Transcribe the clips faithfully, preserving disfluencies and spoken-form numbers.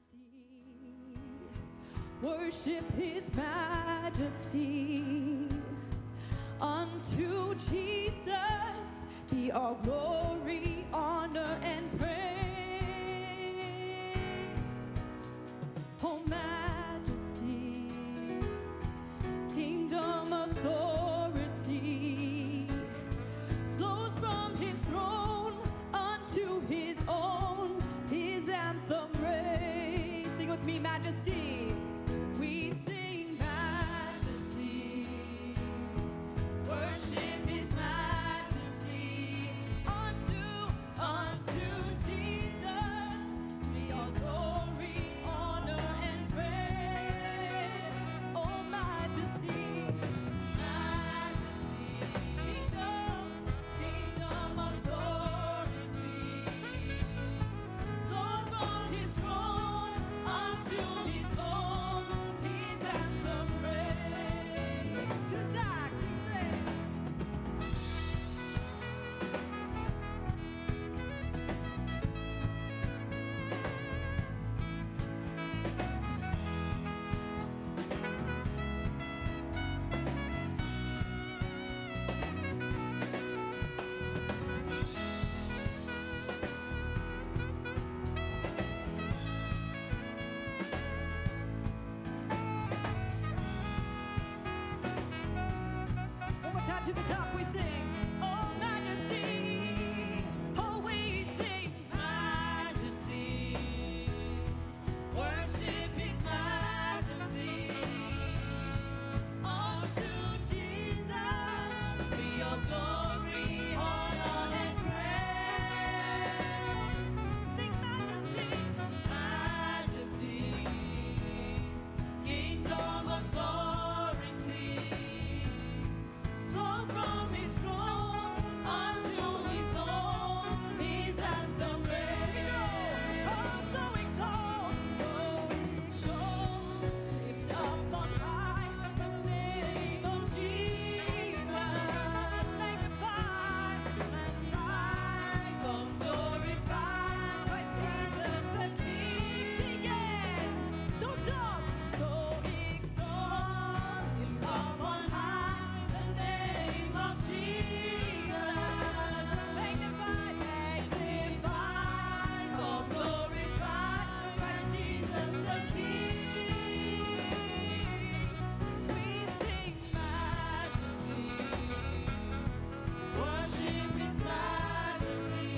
Worship his majesty. Unto Jesus be all glory, honor, and praise. Oh, majesty, kingdom authority flows from his throne unto his own, his anthem raise. Sing with me, majesty. We sing majesty, worship his majesty. Unto, unto Jesus be all glory, honor, and praise. Oh, majesty, majesty, kingdom, kingdom authority flows from his throne unto his own, his anthem praise. Two sax, we sing. One more time to the top, we sing. Oh, majesty. Oh, we sing majesty. Worship his majesty. Unto Jesus be your glory, honor, and praise. Sing majesty. Majesty, kingdom authority flows from his throne unto his own, his anthem raise. Oh, so exalt, so exalt, lift up on high the name of Jesus. Magnify, magnify, come glorify Christ Jesus the King. Sing it, so exalt, so exalt, lift up on high the name of Jesus. Magnify, magnify, come glorify Christ Jesus the King. We sing majesty, worship his majesty.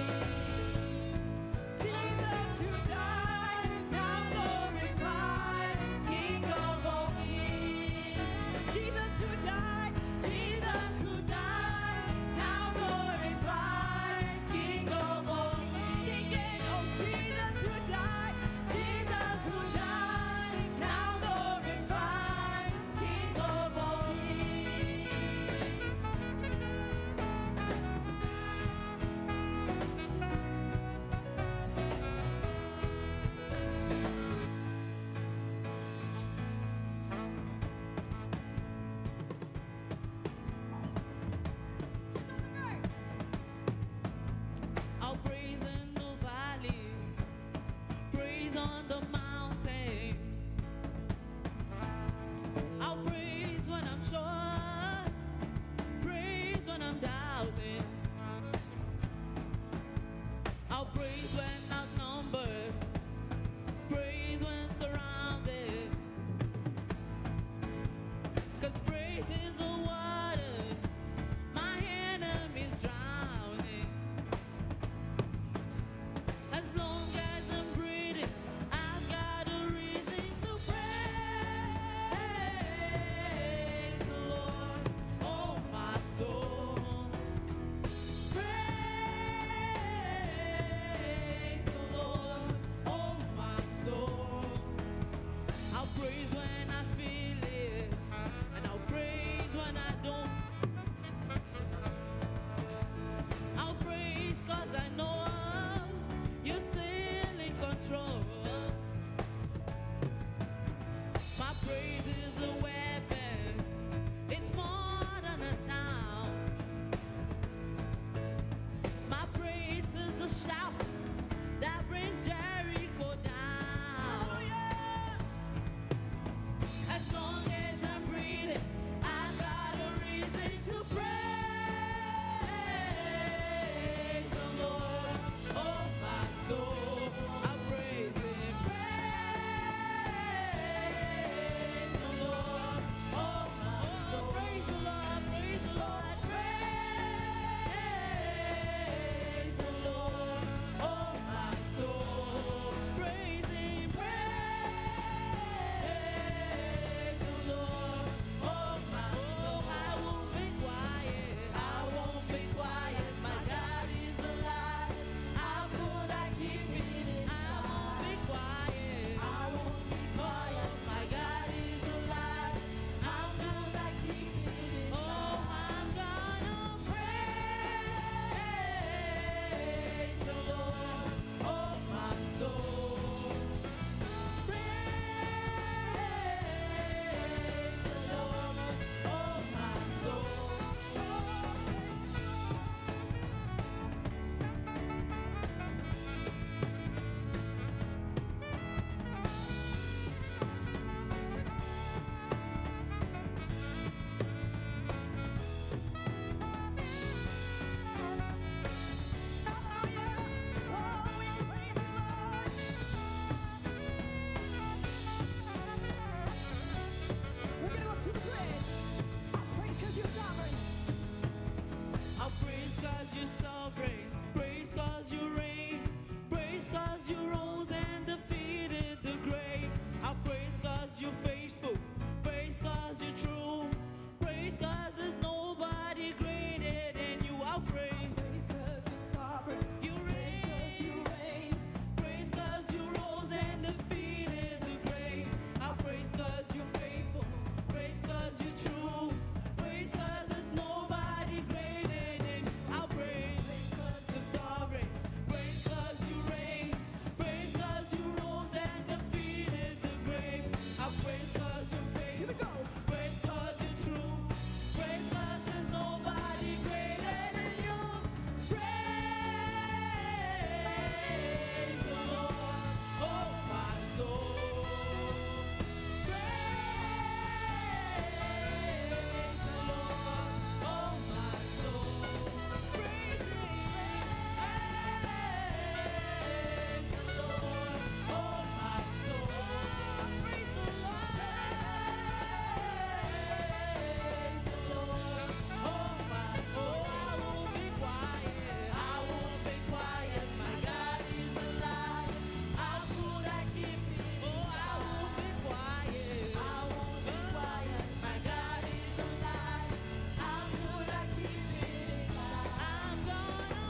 Jesus who died, now glorified, King of all kings. Jesus who died, Jesus who died, now glorified, King of all kings. Sing it, oh Jesus who died, Jesus who died, now glorified, King of all kings. I'll praise in the valley, praise on the mountain. I'll praise when I'm sure, praise when I'm doubting. I'll praise when outnumbered, praise when surrounded. 'Cause praise is the waters my enemies drowning. As long as I'm breathing, I've got a reason to praise the Lord, oh my soul. Praise the Lord. cause you rose and defeated the grave. I'll praise cause you're faithful. Praise cause you're true. Praise cause there's nobody greater than you. I'll praise. Praise cause you're sovereign. You reign. You reign. Praise cause you rose and defeated the grave. I'll praise cause you're faithful. Praise cause you're true. Praise cause there's nobody greater than you. I'll praise. Praise cause you're sovereign. Praise cause you reign. Praise cause you rose and defeated the grave. I'll praise cause you're faithful. Here we go. Praise cause you're true. Praise cause there's nobody greater than you. Praise the Lord, oh my soul. Praise the Lord, oh my soul. Praise Him. Praise the Lord, oh my soul. Praise the Lord. Praise the Lord, oh my soul. I won't be quiet. I won't be quiet. My God is alive. How could I keep it? Oh, I won't be quiet. I won't be quiet. My God is alive. How could I keep it inside? I'm gonna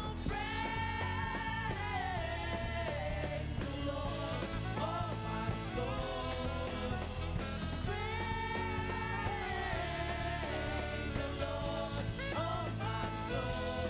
praise the Lord, oh my soul. Praise the Lord, oh my soul.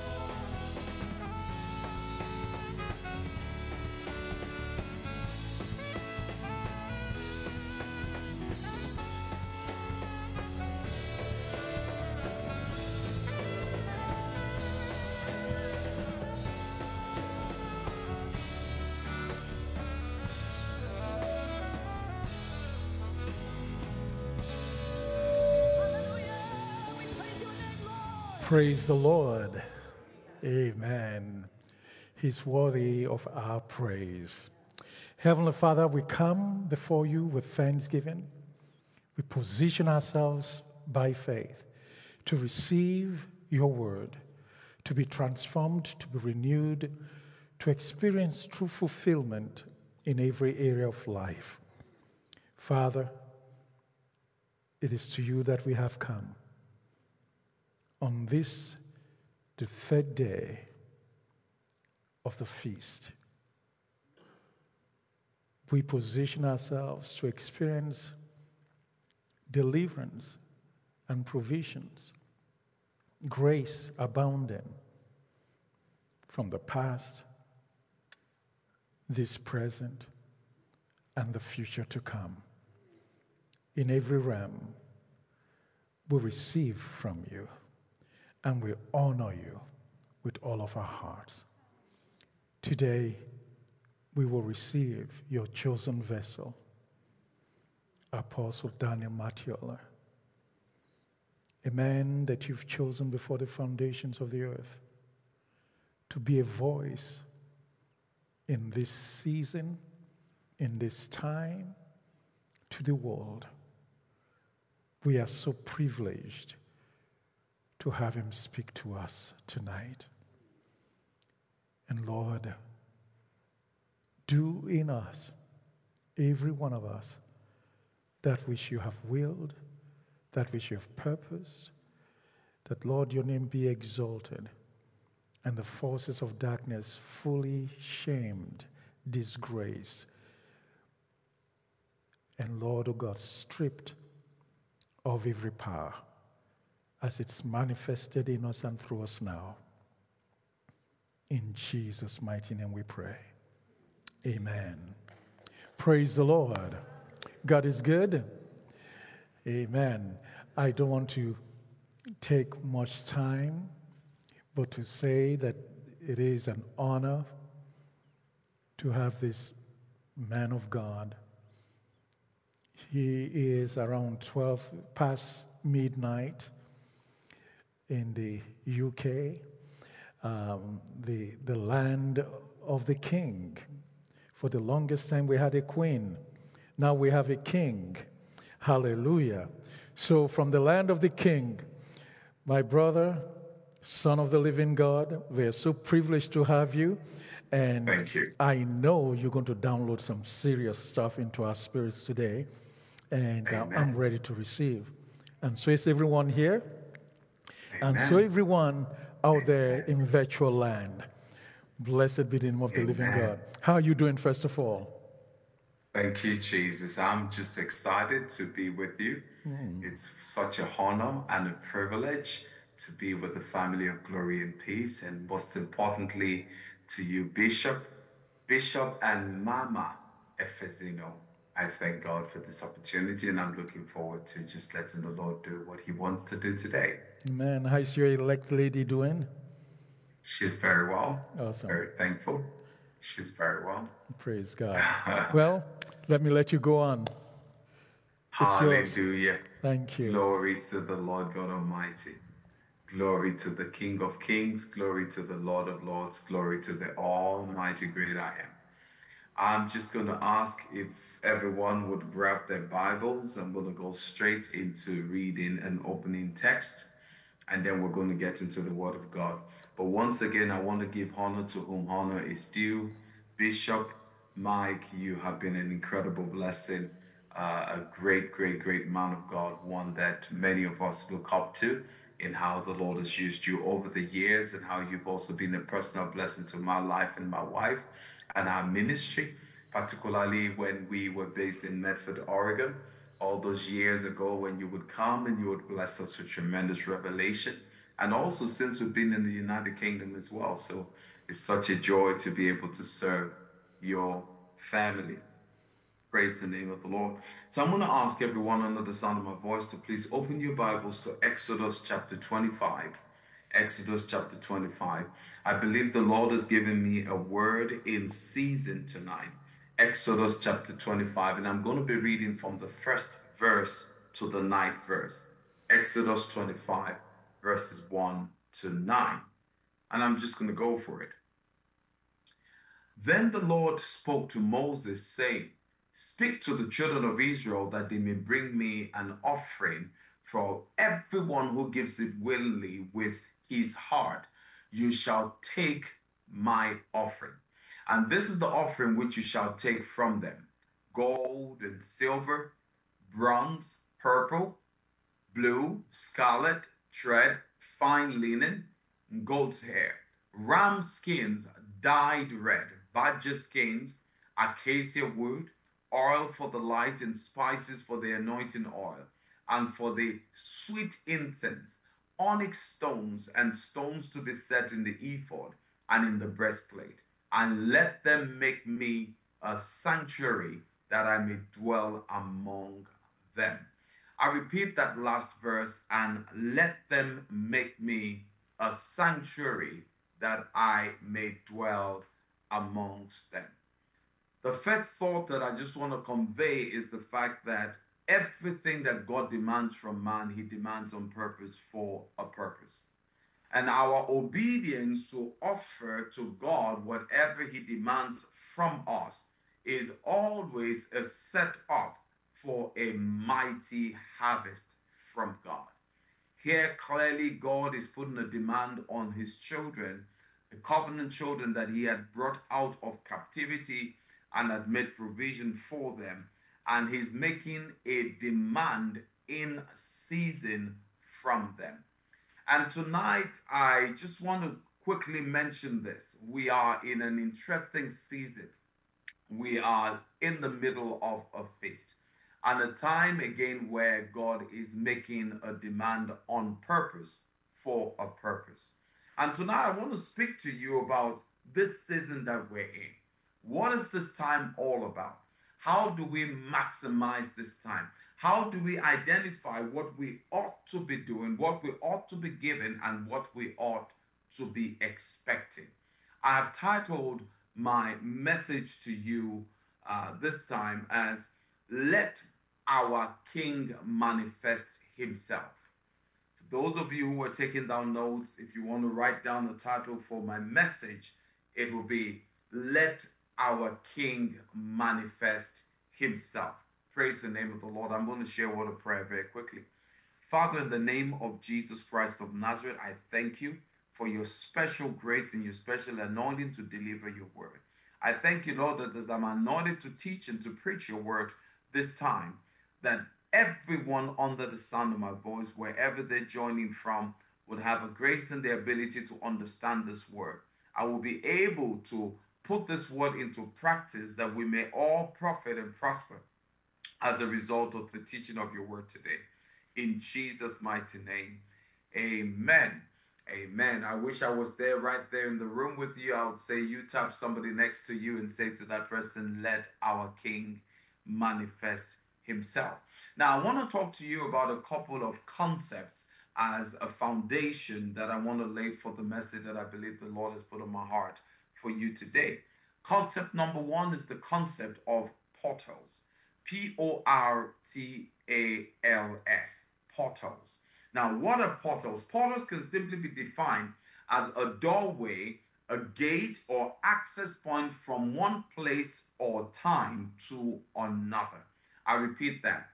Praise the Lord. Amen. He's worthy of our praise. Heavenly Father, we come before you with thanksgiving. We position ourselves by faith to receive your word, to be transformed, to be renewed, to experience true fulfillment in every area of life. Father, it is to you that we have come. On this, the third day of the feast, we position ourselves to experience deliverance and provisions, grace abounding from the past, this present, and the future to come. In every realm, we receive from you. And we honor you with all of our hearts. Today, we will receive your chosen vessel, Apostle Daniel Matiola, a man that you've chosen before the foundations of the earth to be a voice in this season, in this time, to the world. We are so privileged to have him speak to us tonight. And Lord, do in us, every one of us, that which you have willed, that which you have purposed, that, Lord, your name be exalted, and the forces of darkness fully shamed, disgraced, and, Lord, oh God, stripped of every power as it's manifested in us and through us now. In Jesus' mighty name we pray. Amen. Praise the Lord. God is good. Amen. I don't want to take much time, but to say that it is an honor to have this man of God. He is around twelve past midnight in the U K, um, the, the land of the king. For the longest time we had a queen. Now we have a king. Hallelujah. So from the land of the king, my brother, son of the living God, we are so privileged to have you. And Thank you. I know you're going to download some serious stuff into our spirits today. And uh, I'm Amen. ready to receive. And so is everyone here. And so Amen. everyone out there in virtual land. Blessed be the name of the living Amen. God. How are you doing, first of all? Thank you, Jesus. I'm just excited to be with you. It's such a honor and a privilege to be with the family of Glory and Peace, and most importantly, to you, Bishop, Bishop and Mama Efezino. I thank God for this opportunity, and I'm looking forward to just letting the Lord do what He wants to do today. Man, how's your elect lady doing? She's very well. Awesome. Very thankful. She's very well. Praise God. Well, let me let you go on. It's yours. Hallelujah. Thank you. Glory to the Lord God Almighty. Glory to the King of Kings. Glory to the Lord of Lords. Glory to the Almighty Great I Am. I'm just going to ask if everyone would grab their Bibles. I'm going to go straight into reading an opening text, and then we're going to get into the Word of God. But once again, I want to give honor to whom honor is due. Bishop Mike, you have been an incredible blessing, uh, a great, great, great man of God, one that many of us look up to in how the Lord has used you over the years, and how you've also been a personal blessing to my life and my wife and our ministry, particularly when we were based in Medford, Oregon, all those years ago, when you would come and you would bless us with tremendous revelation. And also since we've been in the United Kingdom as well. So it's such a joy to be able to serve your family. Praise the name of the Lord. So I'm going to ask everyone under the sound of my voice to please open your Bibles to Exodus chapter twenty-five. Exodus chapter twenty-five. I believe the Lord has given me a word in season tonight. Exodus chapter twenty-five, and I'm going to be reading from the first verse to the ninth verse. Exodus twenty-five, verses one to nine. And I'm just going to go for it. Then the Lord spoke to Moses, saying, "Speak to the children of Israel that they may bring me an offering. For everyone who gives it willingly with his heart, you shall take my offering. And this is the offering which you shall take from them: gold and silver, bronze, purple, blue, scarlet, thread, fine linen, goat's hair, ram skins dyed red, badger skins, acacia wood, oil for the light, and spices for the anointing oil, and for the sweet incense, onyx stones and stones to be set in the ephod and in the breastplate. And let them make me a sanctuary, that I may dwell among them." I repeat that last verse, and let them make me a sanctuary, that I may dwell amongst them. The first thought that I just want to convey is the fact that everything that God demands from man, He demands on purpose for a purpose. And our obedience to offer to God whatever He demands from us is always a setup for a mighty harvest from God. Here, clearly, God is putting a demand on His children, the covenant children that He had brought out of captivity and had made provision for them. And He's making a demand in season from them. And tonight, I just want to quickly mention this. We are in an interesting season. We are in the middle of a feast, and a time again where God is making a demand on purpose for a purpose. And tonight, I want to speak to you about this season that we're in. What is this time all about? How do we maximize this time? How do we identify what we ought to be doing, what we ought to be giving, and what we ought to be expecting? I have titled my message to you uh, this time as "Let Our King Manifest Himself." For those of you who are taking down notes, if you want to write down the title for my message, it will be "Let Our King Manifest Himself." Praise the name of the Lord. I'm going to share a word of prayer very quickly. Father, in the name of Jesus Christ of Nazareth, I thank you for your special grace and your special anointing to deliver your word. I thank you, Lord, that as I'm anointed to teach and to preach your word this time, that everyone under the sound of my voice, wherever they're joining from, would have a grace and the ability to understand this word. I will be able to put this word into practice that we may all profit and prosper as a result of the teaching of your word today. In Jesus' mighty name, amen. Amen. I wish I was there right there in the room with you. I would say you tap somebody next to you and say to that person, let our King manifest himself. Now, I want to talk to you about a couple of concepts as a foundation that I want to lay for the message that I believe the Lord has put on my heart for you today. Concept number one is the concept of portals. P O R T A L S. Portals. Now, what are portals? Portals can simply be defined as a doorway, a gate, or access point from one place or time to another. I repeat that.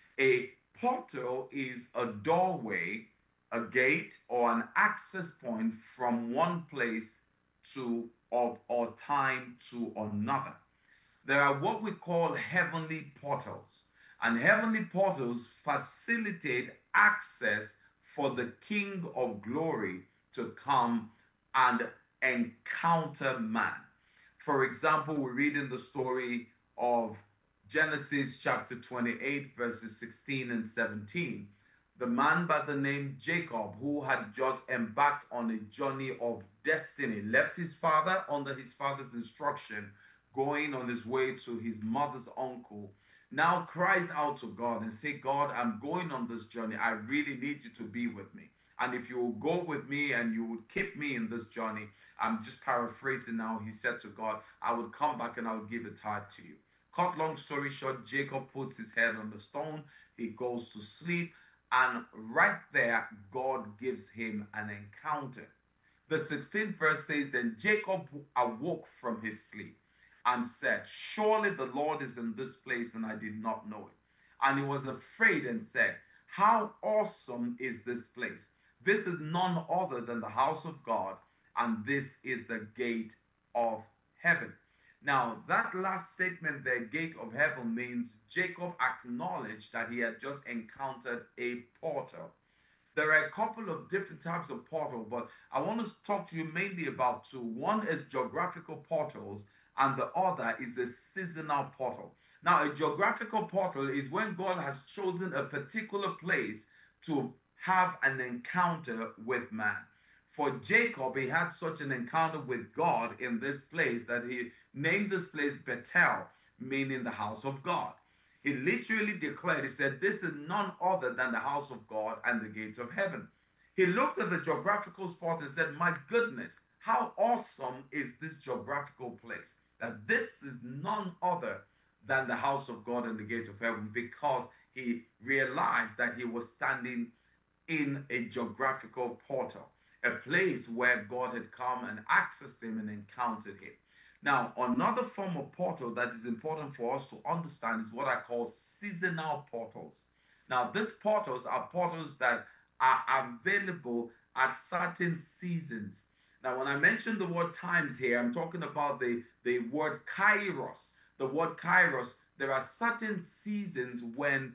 A portal is a doorway, a gate, or an access point from one place to or, or time to another. There are what we call heavenly portals, and heavenly portals facilitate access for the King of Glory to come and encounter man. For example, we read in the story of Genesis chapter twenty-eight, verses sixteen and seventeen. The man by the name Jacob, who had just embarked on a journey of destiny, left his father under his father's instruction, going on his way to his mother's uncle, now cries out to God and say, God, I'm going on this journey. I really need you to be with me. And if you will go with me and you would keep me in this journey, I'm just paraphrasing now, he said to God, I would come back and I would give a tithe to you. Cut long story short, Jacob puts his head on the stone. He goes to sleep. And right there, God gives him an encounter. The sixteenth verse says, then Jacob awoke from his sleep and said, surely the Lord is in this place, and I did not know it. And he was afraid and said, how awesome is this place? This is none other than the house of God, and this is the gate of heaven. Now, that last statement, the gate of heaven, means Jacob acknowledged that he had just encountered a portal. There are a couple of different types of portal, but I want to talk to you mainly about two. One is geographical portals, and the other is a seasonal portal. Now, a geographical portal is when God has chosen a particular place to have an encounter with man. For Jacob, he had such an encounter with God in this place that he named this place Bethel, meaning the house of God. He literally declared, he said, this is none other than the house of God and the gates of heaven. He looked at the geographical spot and said, my goodness, how awesome is this geographical place? That this is none other than the house of God and the gate of heaven, because he realized that he was standing in a geographical portal, a place where God had come and accessed him and encountered him. Now, another form of portal that is important for us to understand is what I call seasonal portals. Now, these portals are portals that are available at certain seasons. Now, when I mention the word times here, I'm talking about the, the word kairos. The word kairos, there are certain seasons when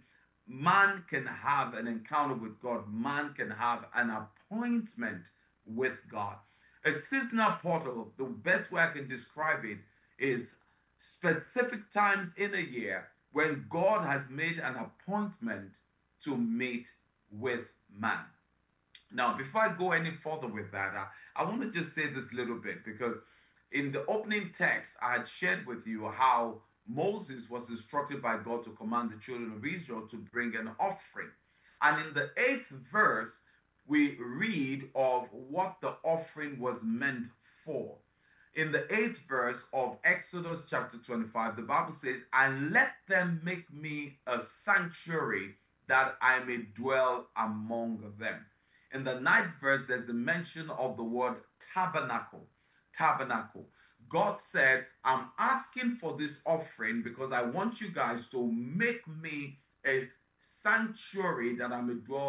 man can have an encounter with God. Man can have an appointment with God. A seasonal portal, the best way I can describe it is specific times in a year when God has made an appointment to meet with man. Now, before I go any further with that, I, I want to just say this little bit, because in the opening text, I had shared with you how Moses was instructed by God to command the children of Israel to bring an offering. And in the eighth verse, we read of what the offering was meant for. In the eighth verse of Exodus chapter twenty-five, the Bible says, and let them make me a sanctuary that I may dwell among them. In the ninth verse, there's the mention of the word tabernacle. Tabernacle. God said, I'm asking for this offering because I want you guys to make me a sanctuary that I may dwell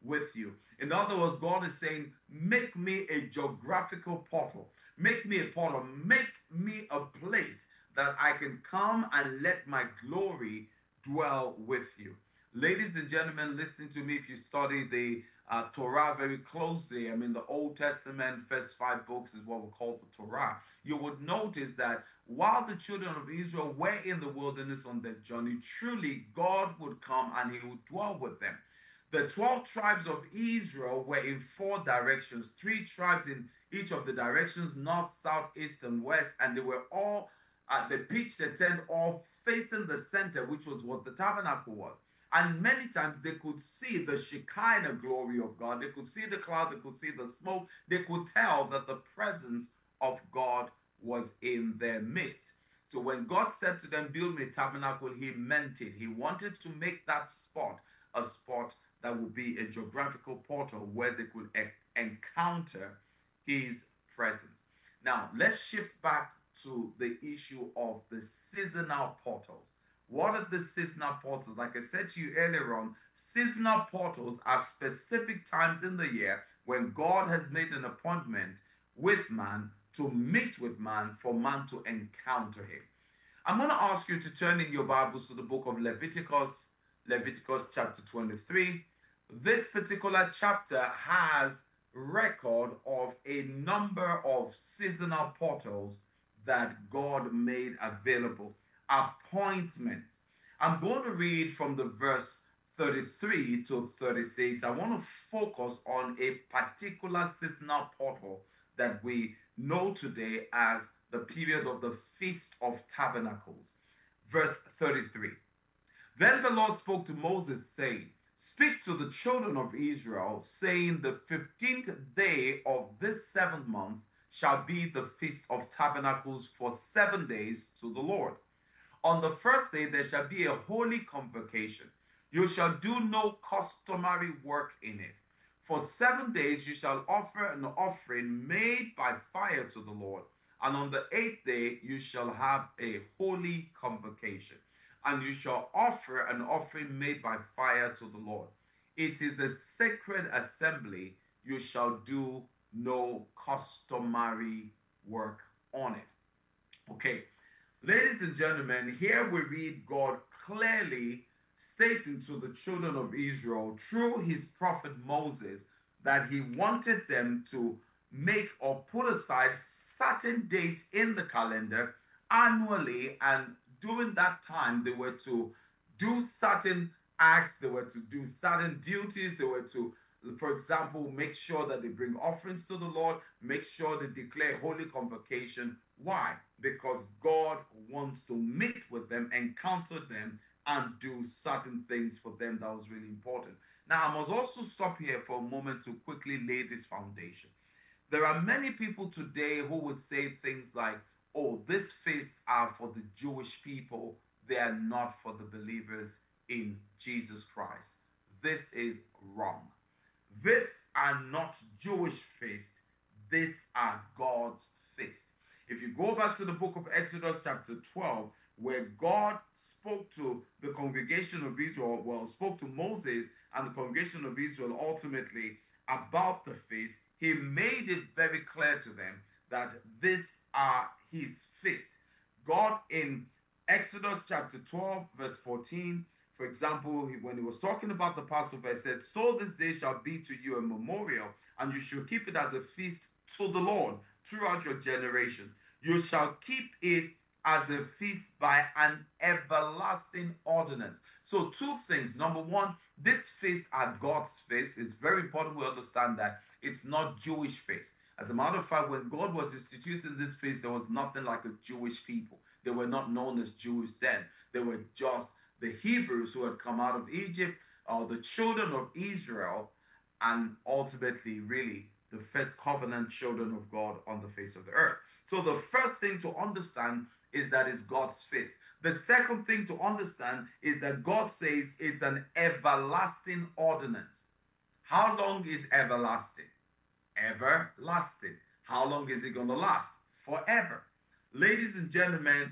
with you. In other words, God is saying, make me a geographical portal. Make me a portal. Make me a place that I can come and let my glory dwell with you. Ladies and gentlemen, listening to me, if you study the uh, Torah very closely, I mean, the Old Testament, first five books is what we call the Torah, you would notice that while the children of Israel were in the wilderness on their journey, truly God would come and he would dwell with them. The twelve tribes of Israel were in four directions, three tribes in each of the directions, north, south, east, and west, and they were all, uh, they pitched their tent all facing the center, which was what the tabernacle was. And many times they could see the Shekinah glory of God. They could see the cloud. They could see the smoke. They could tell that the presence of God was in their midst. So when God said to them, build me a tabernacle, he meant it. He wanted to make that spot a spot that would be a geographical portal where they could e- encounter his presence. Now, let's shift back to the issue of the seasonal portals. What are the seasonal portals? Like I said to you earlier on, seasonal portals are specific times in the year when God has made an appointment with man to meet with man for man to encounter him. I'm going to ask you to turn in your Bibles to the book of Leviticus, Leviticus chapter twenty-three. This particular chapter has record of a number of seasonal portals that God made available. Appointments. I'm going to read from the verse thirty-three to thirty-six. I want to focus on a particular seasonal portal that we know today as the period of the Feast of Tabernacles. Verse thirty-three. Then the Lord spoke to Moses, saying, speak to the children of Israel, saying, the fifteenth day of this seventh month shall be the Feast of Tabernacles for seven days to the Lord. On the first day there shall be a holy convocation. You shall do no customary work in it. For seven days you shall offer an offering made by fire to the Lord. And on the eighth day you shall have a holy convocation. And you shall offer an offering made by fire to the Lord. It is a sacred assembly. You shall do no customary work on it. Okay. Ladies and gentlemen, here we read God clearly stating to the children of Israel through his prophet Moses that he wanted them to make or put aside certain dates in the calendar annually, and during that time they were to do certain acts, they were to do certain duties, they were to, for example, make sure that they bring offerings to the Lord, make sure they declare holy convocation. Why? Because God wants to meet with them, encounter them, and do certain things for them that was really important. Now, I must also stop here for a moment to quickly lay this foundation. There are many people today who would say things like, oh, these feasts are for the Jewish people. They are not for the believers in Jesus Christ. This is wrong. These are not Jewish feasts. These are God's feasts. If you go back to the book of Exodus chapter twelve, where God spoke to the congregation of Israel, well, spoke to Moses and the congregation of Israel ultimately about the feast, he made it very clear to them that these are his feasts. God in Exodus chapter twelve, verse fourteen, for example, when he was talking about the Passover, he said, so this day shall be to you a memorial, and you shall keep it as a feast to the Lord throughout your generation. You shall keep it as a feast by an everlasting ordinance. So two things. Number one, this feast are God's feast. It's very important we understand that it's not Jewish feast. As a matter of fact, when God was instituting this feast, there was nothing like a Jewish people. They were not known as Jews then. They were just the Hebrews who had come out of Egypt, or the children of Israel, and ultimately, really, the first covenant children of God on the face of the earth. So the first thing to understand is that it's God's feast. The second thing to understand is that God says it's an everlasting ordinance. How long is everlasting? Everlasting. How long is it going to last? Forever. Ladies and gentlemen,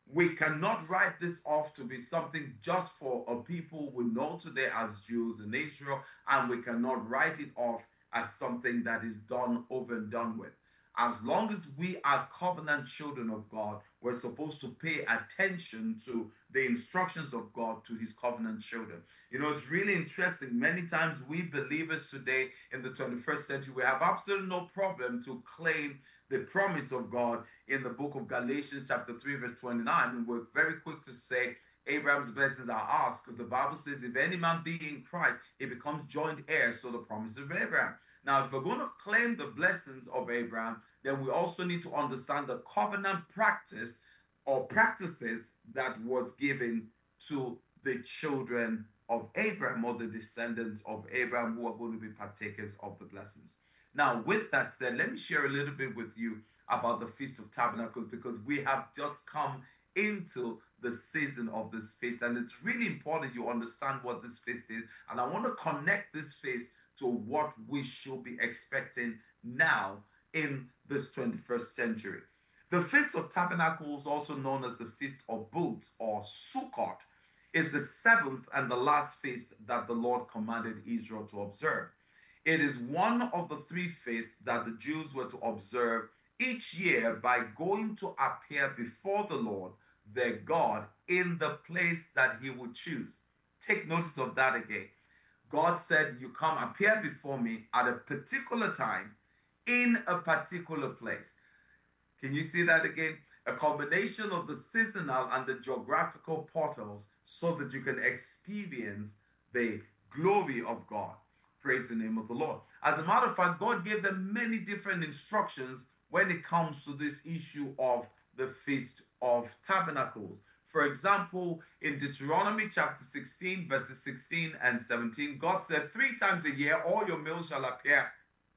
we cannot write this off to be something just for a people we know today as Jews in Israel, and we cannot write it off as something that is done over and done with. As long as we are covenant children of God, we're supposed to pay attention to the instructions of God to his covenant children. You know, it's really interesting. Many times we believers today in the twenty-first century, we have absolutely no problem to claim the promise of God in the book of Galatians chapter three verse twenty-nine. And we're very quick to say Abraham's blessings are ours, because the Bible says if any man be in Christ, he becomes joint heir, so the promise of Abraham. Now, if we're going to claim the blessings of Abraham, then we also need to understand the covenant practice or practices that was given to the children of Abraham, or the descendants of Abraham, who are going to be partakers of the blessings. Now, with that said, let me share a little bit with you about the Feast of Tabernacles, because we have just come into the season of this feast, and it's really important you understand what this feast is. And I want to connect this feast to what we should be expecting now in this twenty-first century. The Feast of Tabernacles, also known as the Feast of Booths or Sukkot, is the seventh and the last feast that the Lord commanded Israel to observe. It is one of the three feasts that the Jews were to observe each year by going to appear before the Lord, their God, in the place that he would choose. Take notice of that again. God said, you come appear before me at a particular time in a particular place. Can you see that again? A combination of the seasonal and the geographical portals so that you can experience the glory of God. Praise the name of the Lord. As a matter of fact, God gave them many different instructions when it comes to this issue of the Feast of Tabernacles. For example, in Deuteronomy chapter sixteen, verses sixteen and seventeen, God said, three times a year all your meals shall appear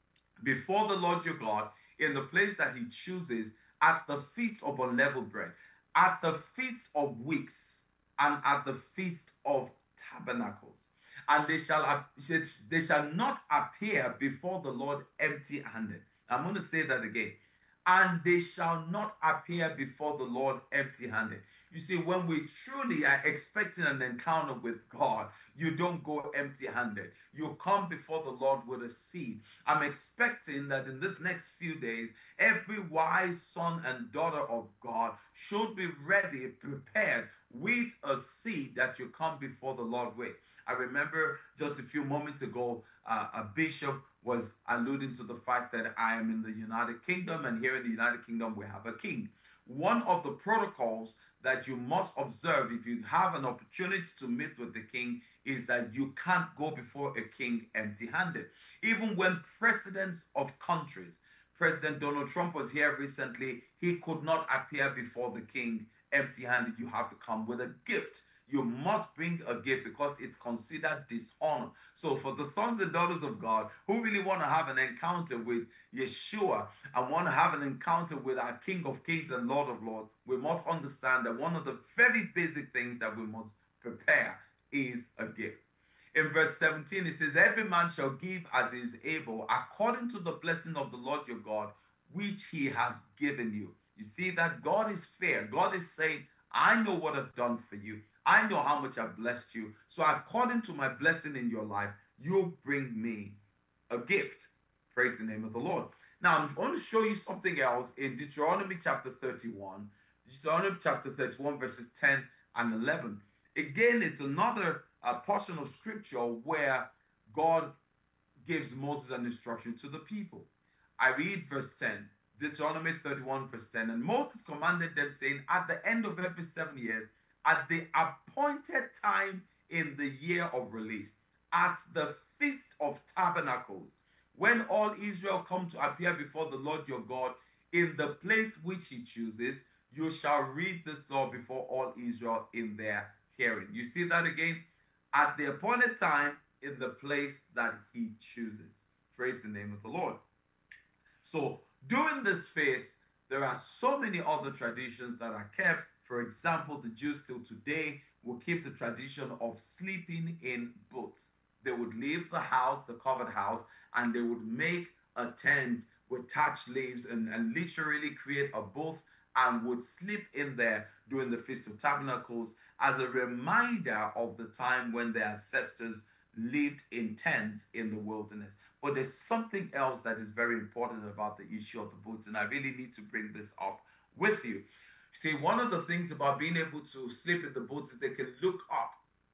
before the Lord your God in the place that he chooses, at the Feast of Unleavened Bread, at the Feast of Weeks, and at the Feast of Tabernacles. And they shall, they shall not appear before the Lord empty-handed. I'm going to say that again. And they shall not appear before the Lord empty-handed. You see, when we truly are expecting an encounter with God, you don't go empty-handed. You come before the Lord with a seed. I'm expecting that in this next few days, every wise son and daughter of God should be ready, prepared with a seed that you come before the Lord with. I remember just a few moments ago, uh, a bishop was alluding to the fact that I am in the United Kingdom, and here in the United Kingdom we have a king. One of the protocols that you must observe if you have an opportunity to meet with the king is that you can't go before a king empty-handed. Even when presidents of countries, President Donald Trump was here recently, he could not appear before the king empty-handed. You have to come with a gift. You must bring a gift because it's considered dishonor. So for the sons and daughters of God who really want to have an encounter with Yeshua and want to have an encounter with our King of Kings and Lord of Lords, we must understand that one of the very basic things that we must prepare is a gift. In verse seventeen, it says, every man shall give as he is able, according to the blessing of the Lord your God, which he has given you. You see that God is fair. God is saying, I know what I've done for you. I know how much I've blessed you. So according to my blessing in your life, you bring me a gift. Praise the name of the Lord. Now, I'm going to show you something else in Deuteronomy chapter thirty-one. Deuteronomy chapter thirty-one, verses ten and eleven. Again, it's another uh, portion of scripture where God gives Moses an instruction to the people. I read verse ten. Deuteronomy thirty-one, verse ten. And Moses commanded them, saying, at the end of every seven years, at the appointed time in the year of release, at the Feast of Tabernacles, when all Israel come to appear before the Lord your God in the place which he chooses, you shall read this law before all Israel in their hearing. You see that again? At the appointed time in the place that he chooses. Praise the name of the Lord. So during this feast, there are so many other traditions that are kept. For example, the Jews till today will keep the tradition of sleeping in booths. They would leave the house, the covered house, and they would make a tent with thatched leaves and, and literally create a booth and would sleep in there during the Feast of Tabernacles as a reminder of the time when their ancestors lived in tents in the wilderness. But there's something else that is very important about the issue of the booths, and I really need to bring this up with you. See, one of the things about being able to sleep in the booths is they can look up.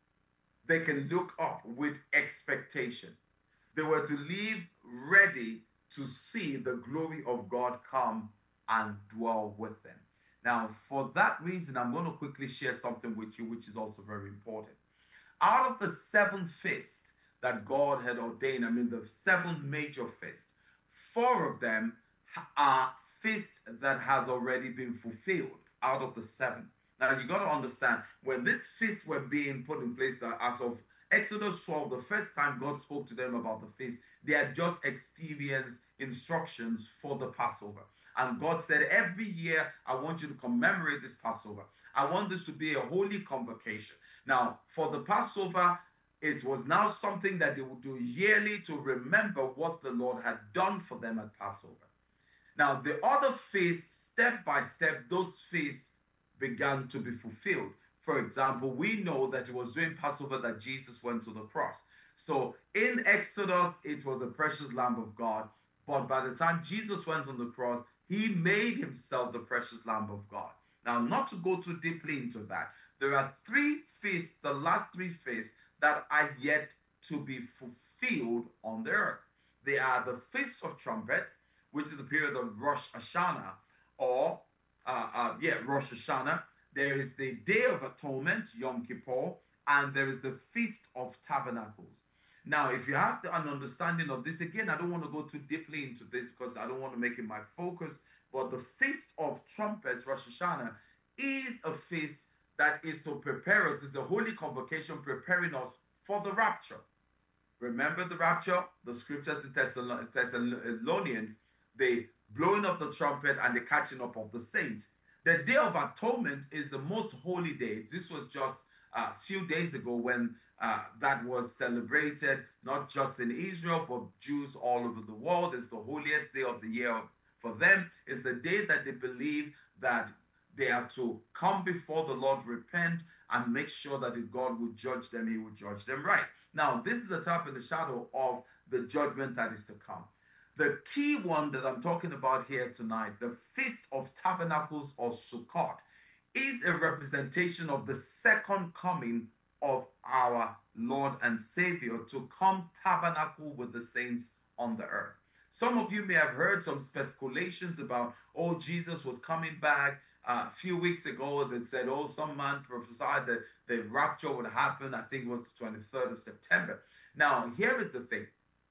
They can look up with expectation. They were to leave ready to see the glory of God come and dwell with them. Now, for that reason, I'm going to quickly share something with you, which is also very important. Out of the seven feasts that God had ordained, I mean, the seven major feasts, four of them are feasts that has already been fulfilled out of the seven. Now, you got to understand, when these feasts were being put in place, that as of Exodus twelve, the first time God spoke to them about the feast, they had just experienced instructions for the Passover. And God said, every year, I want you to commemorate this Passover. I want this to be a holy convocation. Now, for the Passover, it was now something that they would do yearly to remember what the Lord had done for them at Passover. Now, the other feasts, step by step, those feasts began to be fulfilled. For example, we know that it was during Passover that Jesus went to the cross. So in Exodus, it was the precious Lamb of God. But by the time Jesus went on the cross, he made himself the precious Lamb of God. Now, not to go too deeply into that, there are three feasts, the last three feasts, that are yet to be fulfilled on the earth. They are the Feast of Trumpets, which is the period of Rosh Hashanah, or, uh, uh, yeah, Rosh Hashanah. There is the Day of Atonement, Yom Kippur, and there is the Feast of Tabernacles. Now, if you have an understanding of this, again, I don't want to go too deeply into this because I don't want to make it my focus, but the Feast of Trumpets, Rosh Hashanah, is a feast that is to prepare us. It's a holy convocation preparing us for the rapture. Remember the rapture? The scriptures in Thessalonians, the blowing of the trumpet and the catching up of the saints. The Day of Atonement is the most holy day. This was just a few days ago when uh, that was celebrated, not just in Israel, but Jews all over the world. It's the holiest day of the year for them. It's the day that they believe that they are to come before the Lord, repent, and make sure that if God would judge them, he would judge them right. Now, this is a type in the shadow of the judgment that is to come. The key one that I'm talking about here tonight, the Feast of Tabernacles or Sukkot, is a representation of the second coming of our Lord and Savior to come tabernacle with the saints on the earth. Some of you may have heard some speculations about, oh, Jesus was coming back. Uh, a few weeks ago that said, oh, some man prophesied that the rapture would happen. I think it was the twenty-third of September. Now, here is the thing.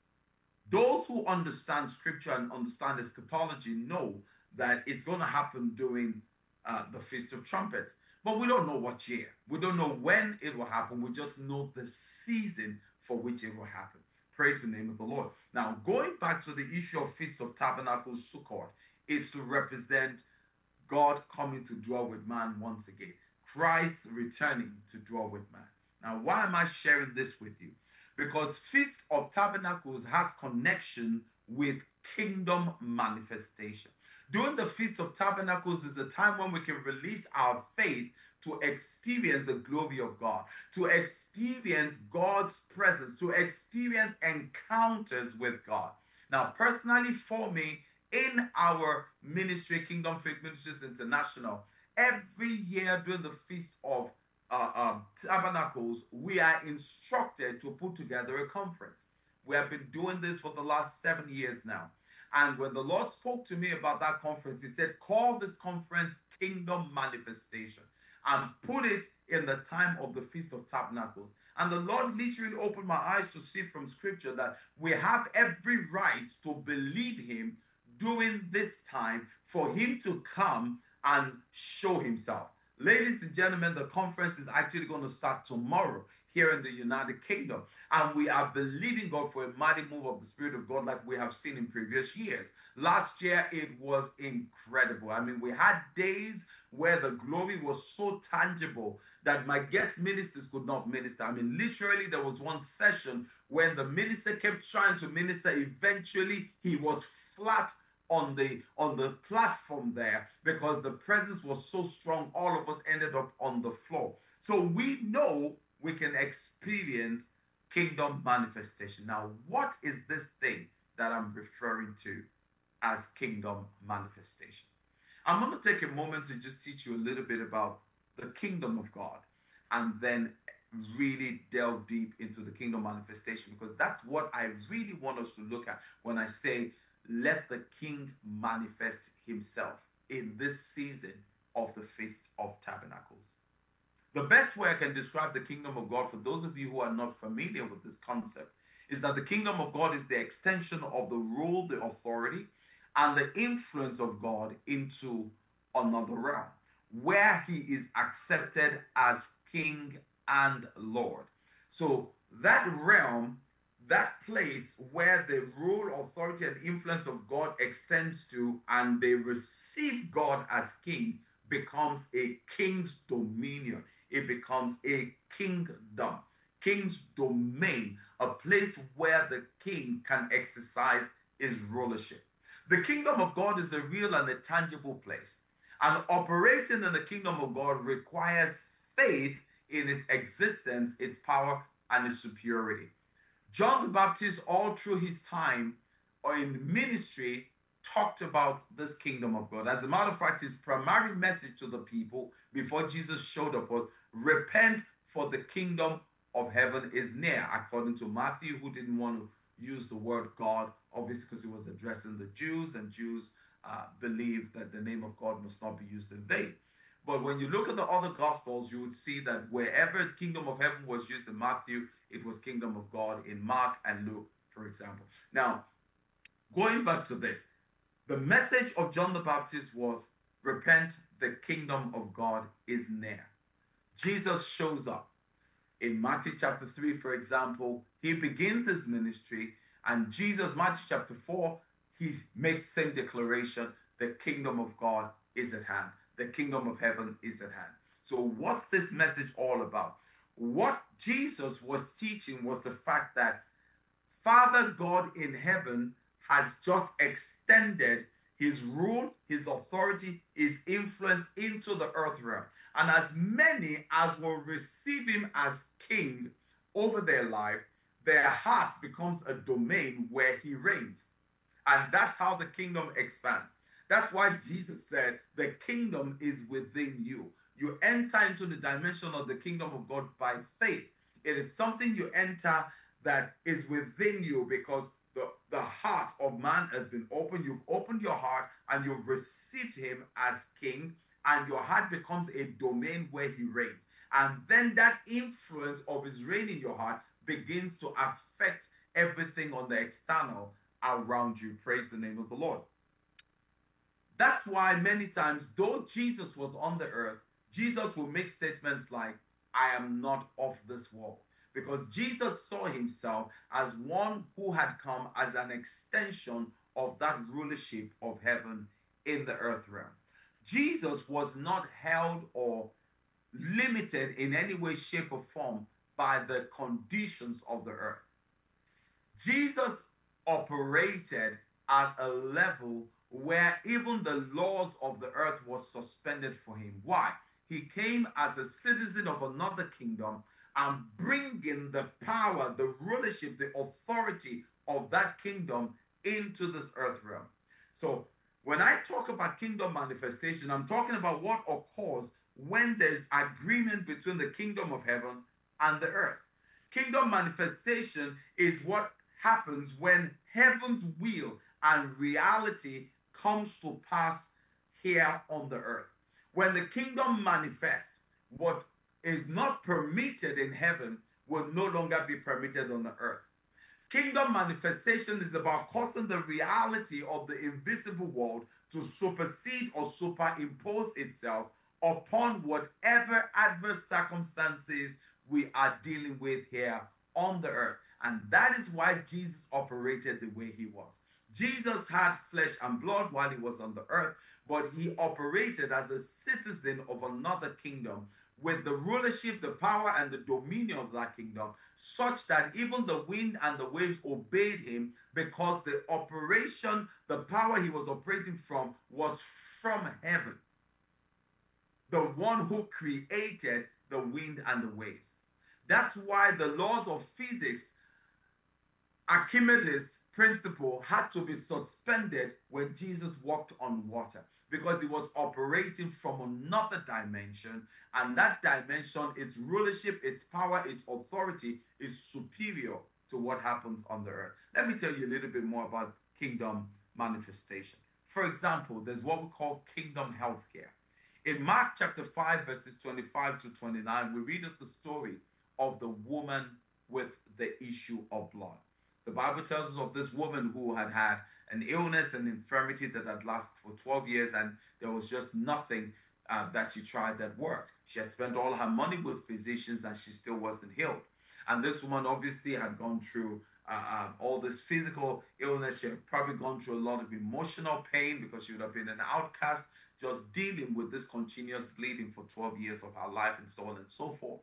Those who understand scripture and understand eschatology know that it's going to happen during uh, the Feast of Trumpets. But we don't know what year. We don't know when it will happen. We just know the season for which it will happen. Praise the name of the Lord. Now, going back to the issue of Feast of Tabernacles, Sukkot, is to represent God coming to dwell with man once again. Christ returning to dwell with man. Now, why am I sharing this with you? Because Feast of Tabernacles has connection with kingdom manifestation. During the Feast of Tabernacles is the time when we can release our faith to experience the glory of God, to experience God's presence, to experience encounters with God. Now, personally for me, in our ministry, Kingdom Faith Ministries International, every year during the Feast of uh, uh, Tabernacles, we are instructed to put together a conference. We have been doing this for the last seven years now. And when the Lord spoke to me about that conference, he said, call this conference Kingdom Manifestation and put it in the time of the Feast of Tabernacles. And the Lord literally opened my eyes to see from scripture that we have every right to believe him during this time for him to come and show himself. Ladies and gentlemen, the conference is actually going to start tomorrow here in the United Kingdom. And we are believing God for a mighty move of the Spirit of God like we have seen in previous years. Last year, it was incredible. I mean, we had days where the glory was so tangible that my guest ministers could not minister. I mean, literally, there was one session when the minister kept trying to minister. Eventually, he was flat on the on the platform there because the presence was so strong. All of us ended up on the floor. So we know we can experience kingdom manifestation. Now, what is this thing that I'm referring to as kingdom manifestation? I'm going to take a moment to just teach you a little bit about the kingdom of God and then really delve deep into the kingdom manifestation, because that's what I really want us to look at when I say let the king manifest himself in this season of the Feast of Tabernacles. The best way I can describe the kingdom of God for those of you who are not familiar with this concept is that the kingdom of God is the extension of the rule, the authority, and the influence of God into another realm where he is accepted as king and Lord. So that realm, that place where the rule, authority, and influence of God extends to, and they receive God as king, becomes a king's dominion. It becomes a kingdom, king's domain, a place where the king can exercise his rulership. The kingdom of God is a real and a tangible place. And operating in the kingdom of God requires faith in its existence, its power, and its superiority. John the Baptist, all through his time or in ministry, talked about this kingdom of God. As a matter of fact, his primary message to the people before Jesus showed up was, repent, for the kingdom of heaven is near, according to Matthew, who didn't want to use the word God, obviously because he was addressing the Jews, and Jews uh, believe that the name of God must not be used in vain. But when you look at the other gospels, you would see that wherever the kingdom of heaven was used in Matthew, it was kingdom of God in Mark and Luke, for example. Now, going back to this, the message of John the Baptist was, repent, the kingdom of God is near. Jesus shows up. In Matthew chapter three, for example, he begins his ministry, and Jesus, Matthew chapter four, he makes the same declaration, the kingdom of God is at hand. The kingdom of heaven is at hand. So what's this message all about? What Jesus was teaching was the fact that Father God in heaven has just extended his rule, his authority, his influence into the earth realm. And as many as will receive him as king over their life, their hearts becomes a domain where he reigns. And that's how the kingdom expands. That's why Jesus said, the kingdom is within you. You enter into the dimension of the kingdom of God by faith. It is something you enter that is within you because the, the heart of man has been opened. You've opened your heart and you've received him as king, and your heart becomes a domain where he reigns. And then that influence of his reign in your heart begins to affect everything on the external around you. Praise the name of the Lord. That's why many times, though Jesus was on the earth, Jesus will make statements like, I am not of this world. Because Jesus saw himself as one who had come as an extension of that rulership of heaven in the earth realm. Jesus was not held or limited in any way, shape, or form by the conditions of the earth. Jesus operated at a level where even the laws of the earth was suspended for him. Why? He came as a citizen of another kingdom and bringing the power, the rulership, the authority of that kingdom into this earth realm. So when I talk about kingdom manifestation, I'm talking about what occurs when there's agreement between the kingdom of heaven and the earth. Kingdom manifestation is what happens when heaven's will and reality comes to pass here on the earth. When the kingdom manifests, what is not permitted in heaven will no longer be permitted on the earth. Kingdom manifestation is about causing the reality of the invisible world to supersede or superimpose itself upon whatever adverse circumstances we are dealing with here on the earth. And that is why Jesus operated the way he was. Jesus had flesh and blood while he was on the earth, but he operated as a citizen of another kingdom with the rulership, the power, and the dominion of that kingdom, such that even the wind and the waves obeyed him, because the operation, the power he was operating from was from heaven, the one who created the wind and the waves. That's why the laws of physics, Archimedes' principle, had to be suspended when Jesus walked on water, because he was operating from another dimension, and that dimension, its rulership, its power, its authority is superior to what happens on the earth. Let me tell you a little bit more about kingdom manifestation. For example, there's what we call kingdom healthcare. In Mark chapter five, verses twenty-five to twenty-nine, we read of the story of the woman with the issue of blood. The Bible tells us of this woman who had had an illness and infirmity that had lasted for twelve years, and there was just nothing uh, that she tried that worked. She had spent all her money with physicians and she still wasn't healed. And this woman obviously had gone through uh, uh, all this physical illness. She had probably gone through a lot of emotional pain, because she would have been an outcast, just dealing with this continuous bleeding for twelve years of her life, and so on and so forth.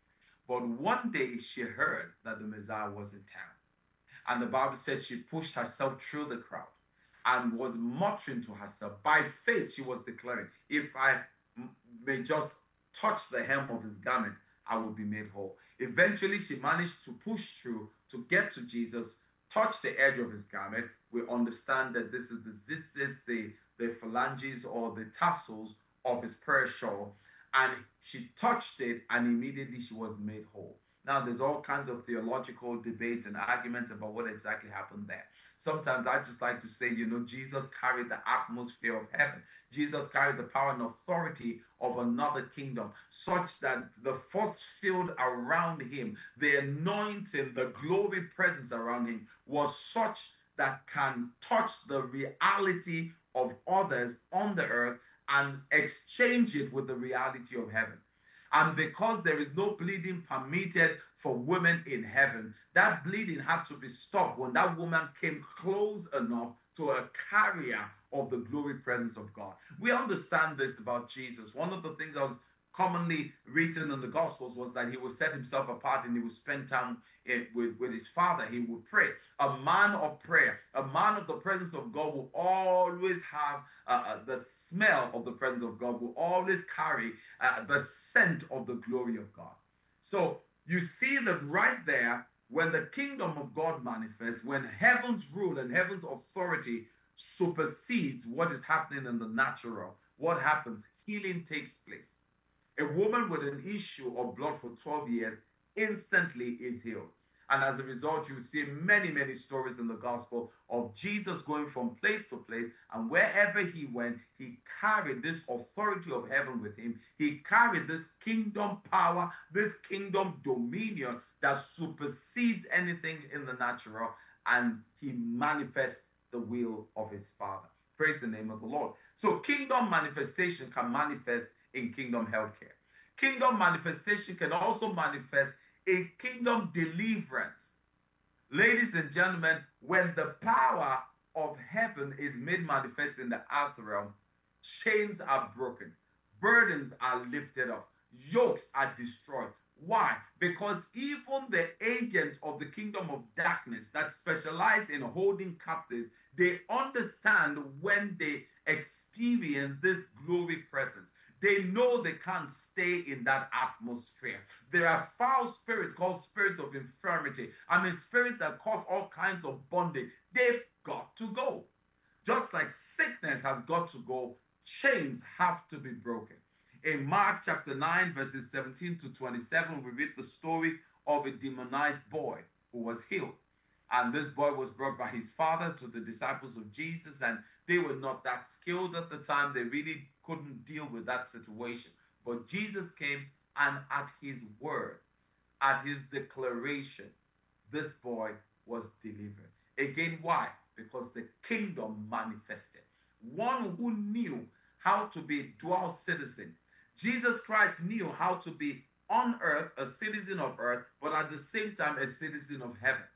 But one day she heard that the Messiah was in town. And the Bible says she pushed herself through the crowd and was muttering to herself. By faith, she was declaring, if I may just touch the hem of his garment, I will be made whole. Eventually, she managed to push through to get to Jesus, touch the edge of his garment. We understand that this is the tzitzis, the, the phalanges or the tassels of his prayer shawl. And she touched it, and immediately she was made whole. Now, there's all kinds of theological debates and arguments about what exactly happened there. Sometimes I just like to say, you know, Jesus carried the atmosphere of heaven. Jesus carried the power and authority of another kingdom, such that the force field around him, the anointing, the glory presence around him was such that can touch the reality of others on the earth and exchange it with the reality of heaven. And because there is no bleeding permitted for women in heaven, that bleeding had to be stopped when that woman came close enough to a carrier of the glory presence of God. We understand this about Jesus. One of the things that was commonly written in the Gospels was that he would set himself apart and he would spend time in, with, with his Father. He would pray. A man of prayer, a man of the presence of God will always have uh, the smell of the presence of God, will always carry uh, the scent of the glory of God. So you see that right there, when the kingdom of God manifests, when heaven's rule and heaven's authority supersedes what is happening in the natural, what happens? Healing takes place. A woman with an issue of blood for twelve years instantly is healed. And as a result, you see many, many stories in the gospel of Jesus going from place to place, and wherever he went, he carried this authority of heaven with him. He carried this kingdom power, this kingdom dominion that supersedes anything in the natural, and he manifests the will of his Father. Praise the name of the Lord. So kingdom manifestation can manifest in kingdom healthcare. Kingdom manifestation can also manifest in kingdom deliverance. Ladies and gentlemen, when the power of heaven is made manifest in the earth realm, chains are broken, burdens are lifted off, yokes are destroyed. Why? Because even the agents of the kingdom of darkness that specialize in holding captives, they understand when they experience this glory presence. They know they can't stay in that atmosphere. There are foul spirits called spirits of infirmity. I mean, spirits that cause all kinds of bondage. They've got to go. Just like sickness has got to go, chains have to be broken. In Mark chapter nine, verses seventeen to twenty-seven, we read the story of a demonized boy who was healed. And this boy was brought by his father to the disciples of Jesus, and they were not that skilled at the time. They really couldn't deal with that situation. But Jesus came, and at his word, at his declaration, this boy was delivered. Again, why? Because the kingdom manifested. One who knew how to be dual citizen. Jesus Christ knew how to be on earth, a citizen of earth, but at the same time a citizen of heaven.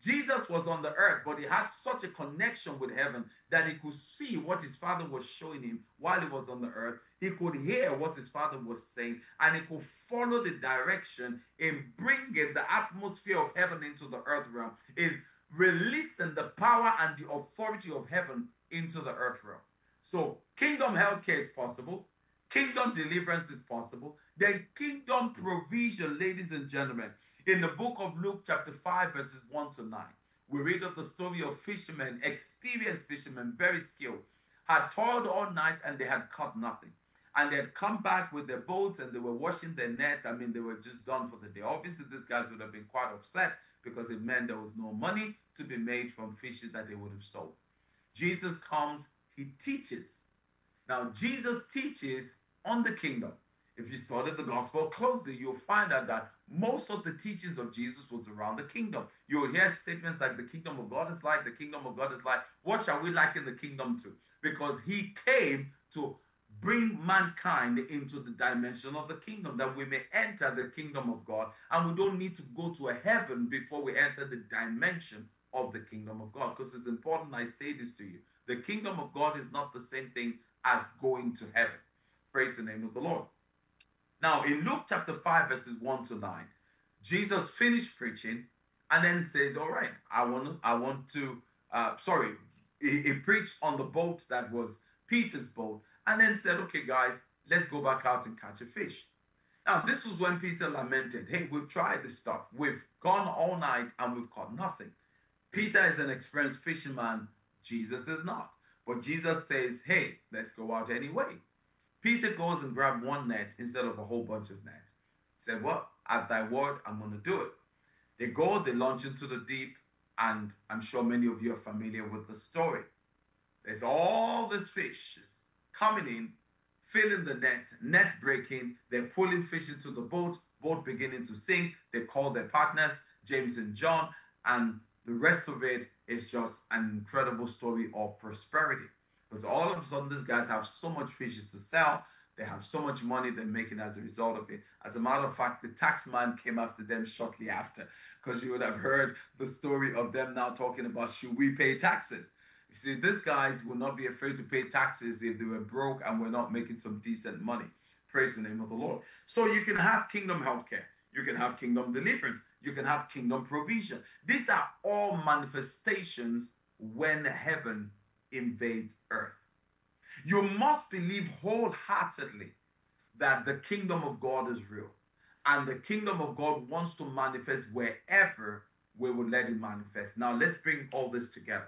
Jesus was on the earth, but he had such a connection with heaven that he could see what his father was showing him while he was on the earth. He could hear what his father was saying, and he could follow the direction in bringing the atmosphere of heaven into the earth realm, in releasing the power and the authority of heaven into the earth realm. So kingdom healthcare is possible. Kingdom deliverance is possible. Then kingdom provision, ladies and gentlemen. In the book of Luke chapter five, verses one to nine, we read of the story of fishermen, experienced fishermen, very skilled, had toiled all night and they had caught nothing. And they had come back with their boats and they were washing their nets. I mean, they were just done for the day. Obviously, these guys would have been quite upset because it meant there was no money to be made from fishes that they would have sold. Jesus comes, he teaches. Now, Jesus teaches on the kingdom. If you study the gospel closely, you'll find out that most of the teachings of Jesus was around the kingdom. You'll hear statements like the kingdom of God is like, the kingdom of God is like. What shall we liken the kingdom to? Because he came to bring mankind into the dimension of the kingdom, that we may enter the kingdom of God, and we don't need to go to a heaven before we enter the dimension of the kingdom of God. Because it's important I say this to you. The kingdom of God is not the same thing as going to heaven. Praise the name of the Lord. Now, in Luke chapter five, verses one to nine, Jesus finished preaching and then says, all right, I want to, I want to, uh, sorry, he, he preached on the boat that was Peter's boat, and then said, okay, guys, let's go back out and catch a fish. Now, this was when Peter lamented, hey, we've tried this stuff. We've gone all night and we've caught nothing. Peter is an experienced fisherman. Jesus is not. But Jesus says, hey, let's go out anyway. Peter goes and grabs one net instead of a whole bunch of nets. He said, well, at thy word, I'm going to do it. They go, they launch into the deep, and I'm sure many of you are familiar with the story. There's all these fish coming in, filling the net, net breaking. They're pulling fish into the boat, boat beginning to sink. They call their partners, James and John, and the rest of it is just an incredible story of prosperity. Because all of a sudden, these guys have so much fishes to sell. They have so much money they're making as a result of it. As a matter of fact, the tax man came after them shortly after, because you would have heard the story of them now talking about, should we pay taxes? You see, these guys will not be afraid to pay taxes if they were broke and were not making some decent money. Praise the name of the Lord. So you can have kingdom healthcare. You can have kingdom deliverance. You can have kingdom provision. These are all manifestations when heaven invades earth. You must believe wholeheartedly that the kingdom of God is real, and the kingdom of God wants to manifest wherever we will let it manifest. Now let's bring all this together.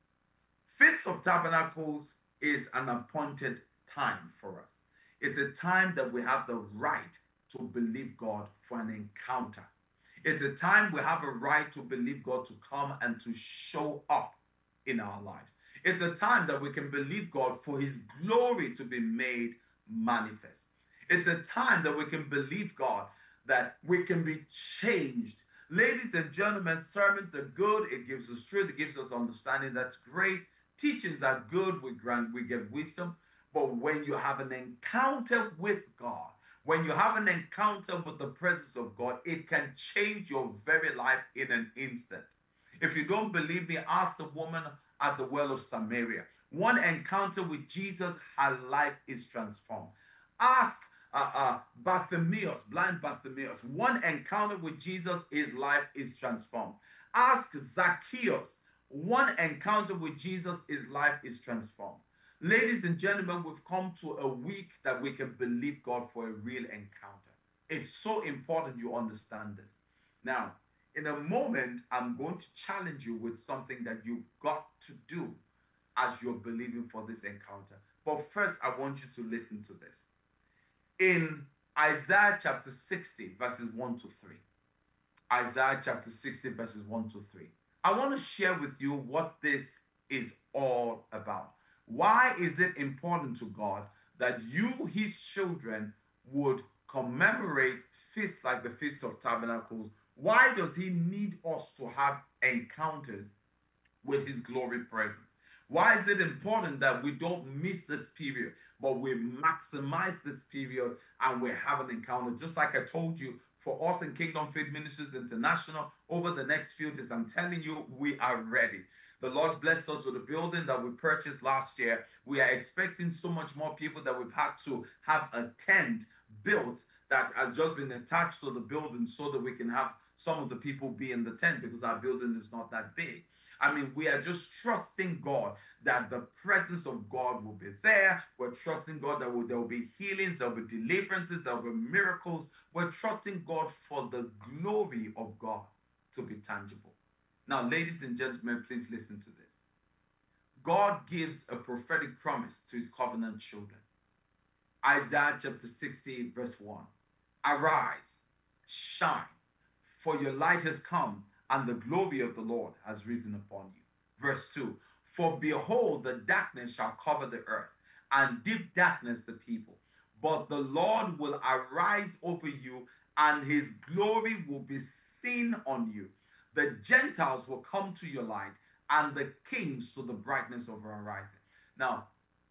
Feast of Tabernacles is an appointed time for us. It's a time that we have the right to believe God for an encounter. It's a time we have a right to believe God to come and to show up in our lives. It's a time that we can believe God for his glory to be made manifest. It's a time that we can believe God that we can be changed. Ladies and gentlemen, sermons are good. It gives us truth. It gives us understanding. That's great. Teachings are good. We grant, we get wisdom. But when you have an encounter with God, when you have an encounter with the presence of God, it can change your very life in an instant. If you don't believe me, ask the woman at the well of Samaria. One encounter with Jesus, her life is transformed. Ask uh, uh, Bartimaeus, blind Bartimaeus. One encounter with Jesus, his life is transformed. Ask Zacchaeus. One encounter with Jesus, his life is transformed. Ladies and gentlemen, we've come to a week that we can believe God for a real encounter. It's so important you understand this. Now, in a moment, I'm going to challenge you with something that you've got to do as you're believing for this encounter. But first, I want you to listen to this. In Isaiah chapter sixty, verses one to three. Isaiah chapter sixty, verses one to three. I want to share with you what this is all about. Why is it important to God that you, his children, would commemorate feasts like the Feast of Tabernacles? Why does he need us to have encounters with his glory presence? Why is it important that we don't miss this period? but we maximize this period and we have an encounter. Just like I told you, for us in Kingdom Faith Ministries International, over the next few days, I'm telling you, we are ready. The Lord blessed us with a building that we purchased last year. We are expecting so much more people that we've had to have a tent built that has just been attached to the building so that we can have some of the people be in the tent because our building is not that big. I mean, we are just trusting God that the presence of God will be there. We're trusting God that will, there will be healings, there will be deliverances, there will be miracles. We're trusting God for the glory of God to be tangible. Now, ladies and gentlemen, please listen to this. God gives a prophetic promise to his covenant children. Isaiah chapter sixty, verse one. Arise, shine, for your light has come, and the glory of the Lord has risen upon you. Verse two. For behold, the darkness shall cover the earth, and deep darkness the people. But the Lord will arise over you, and his glory will be seen on you. The Gentiles will come to your light, and the kings to the brightness of your rising. Now,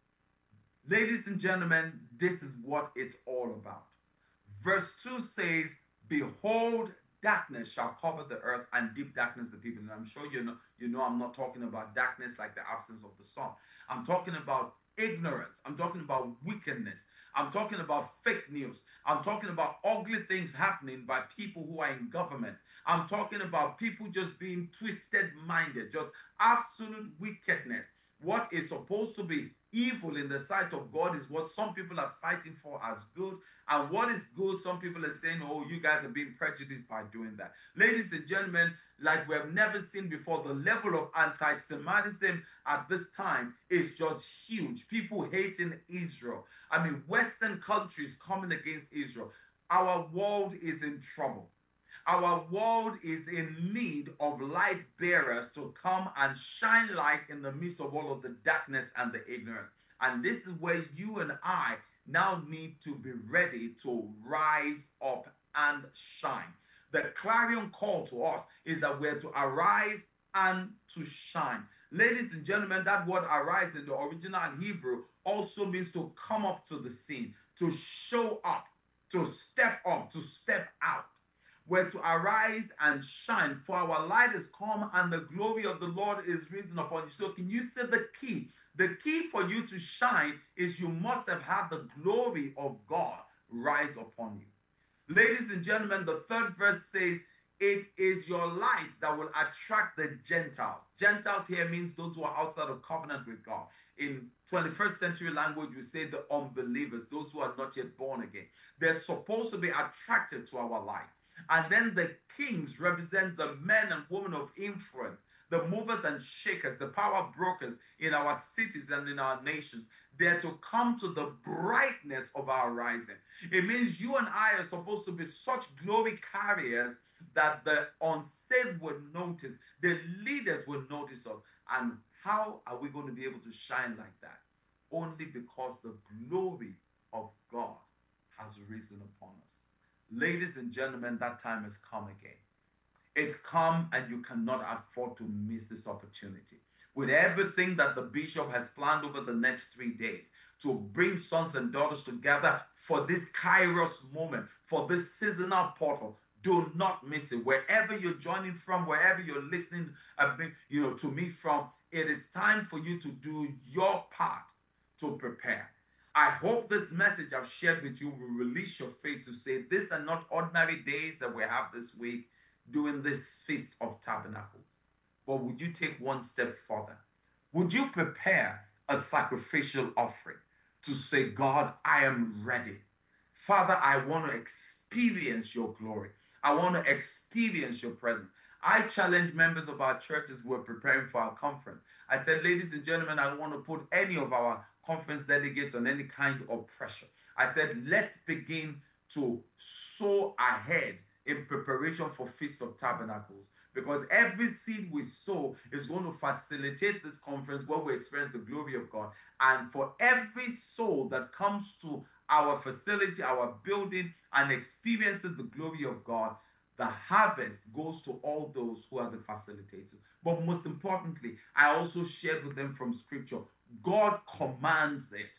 ladies and gentlemen, this is what it's all about. Verse two says, behold, darkness shall cover the earth, and deep darkness the people. And I'm sure you know, you know I'm not talking about darkness like the absence of the sun. I'm talking about ignorance. I'm talking about wickedness. I'm talking about fake news. I'm talking about ugly things happening by people who are in government. I'm talking about people just being twisted-minded, just absolute wickedness. What is supposed to be evil in the sight of God is what some people are fighting for as good. And what is good, some people are saying, oh, you guys are being prejudiced by doing that. Ladies and gentlemen, like we have never seen before, the level of anti-Semitism at this time is just huge. People hating Israel. I mean, Western countries coming against Israel. Our world is in trouble. Our world is in need of light bearers to come and shine light in the midst of all of the darkness and the ignorance. And this is where you and I now need to be ready to rise up and shine. The clarion call to us is that we're to arise and to shine. Ladies and gentlemen, that word arise in the original Hebrew also means to come up to the scene, to show up, to step up, to step out. We're to arise and shine, for our light is come and the glory of the Lord is risen upon you. So can you see the key? The key for you to shine is you must have had the glory of God rise upon you. Ladies and gentlemen, the third verse says, it is your light that will attract the Gentiles. Gentiles here means those who are outside of covenant with God. In twenty-first century language, we say the unbelievers, those who are not yet born again. They're supposed to be attracted to our light. And then the kings represent the men and women of influence, the movers and shakers, the power brokers in our cities and in our nations. They're to come to the brightness of our rising. It means you and I are supposed to be such glory carriers that the unsaved will notice, the leaders will notice us. And how are we going to be able to shine like that? Only because the glory of God has risen upon us. Ladies and gentlemen, that time has come again. It's come and you cannot afford to miss this opportunity. With everything that the bishop has planned over the next three days to bring sons and daughters together for this Kairos moment, for this seasonal portal, do not miss it. Wherever you're joining from, wherever you're listening uh, you know, to me from, it is time for you to do your part to prepare. I hope this message I've shared with you will release your faith to say these are not ordinary days that we have this week doing this Feast of Tabernacles. But would you take one step further? Would you prepare a sacrificial offering to say, God, I am ready. Father, I want to experience your glory. I want to experience your presence. I challenge members of our churches who are preparing for our conference. I said, ladies and gentlemen, I don't want to put any of our conference delegates on any kind of pressure. I said, let's begin to sow ahead in preparation for Feast of Tabernacles. Because every seed we sow is going to facilitate this conference where we experience the glory of God. And for every soul that comes to our facility, our building, and experiences the glory of God, the harvest goes to all those who are the facilitators. But most importantly, I also shared with them from scripture, God commands it.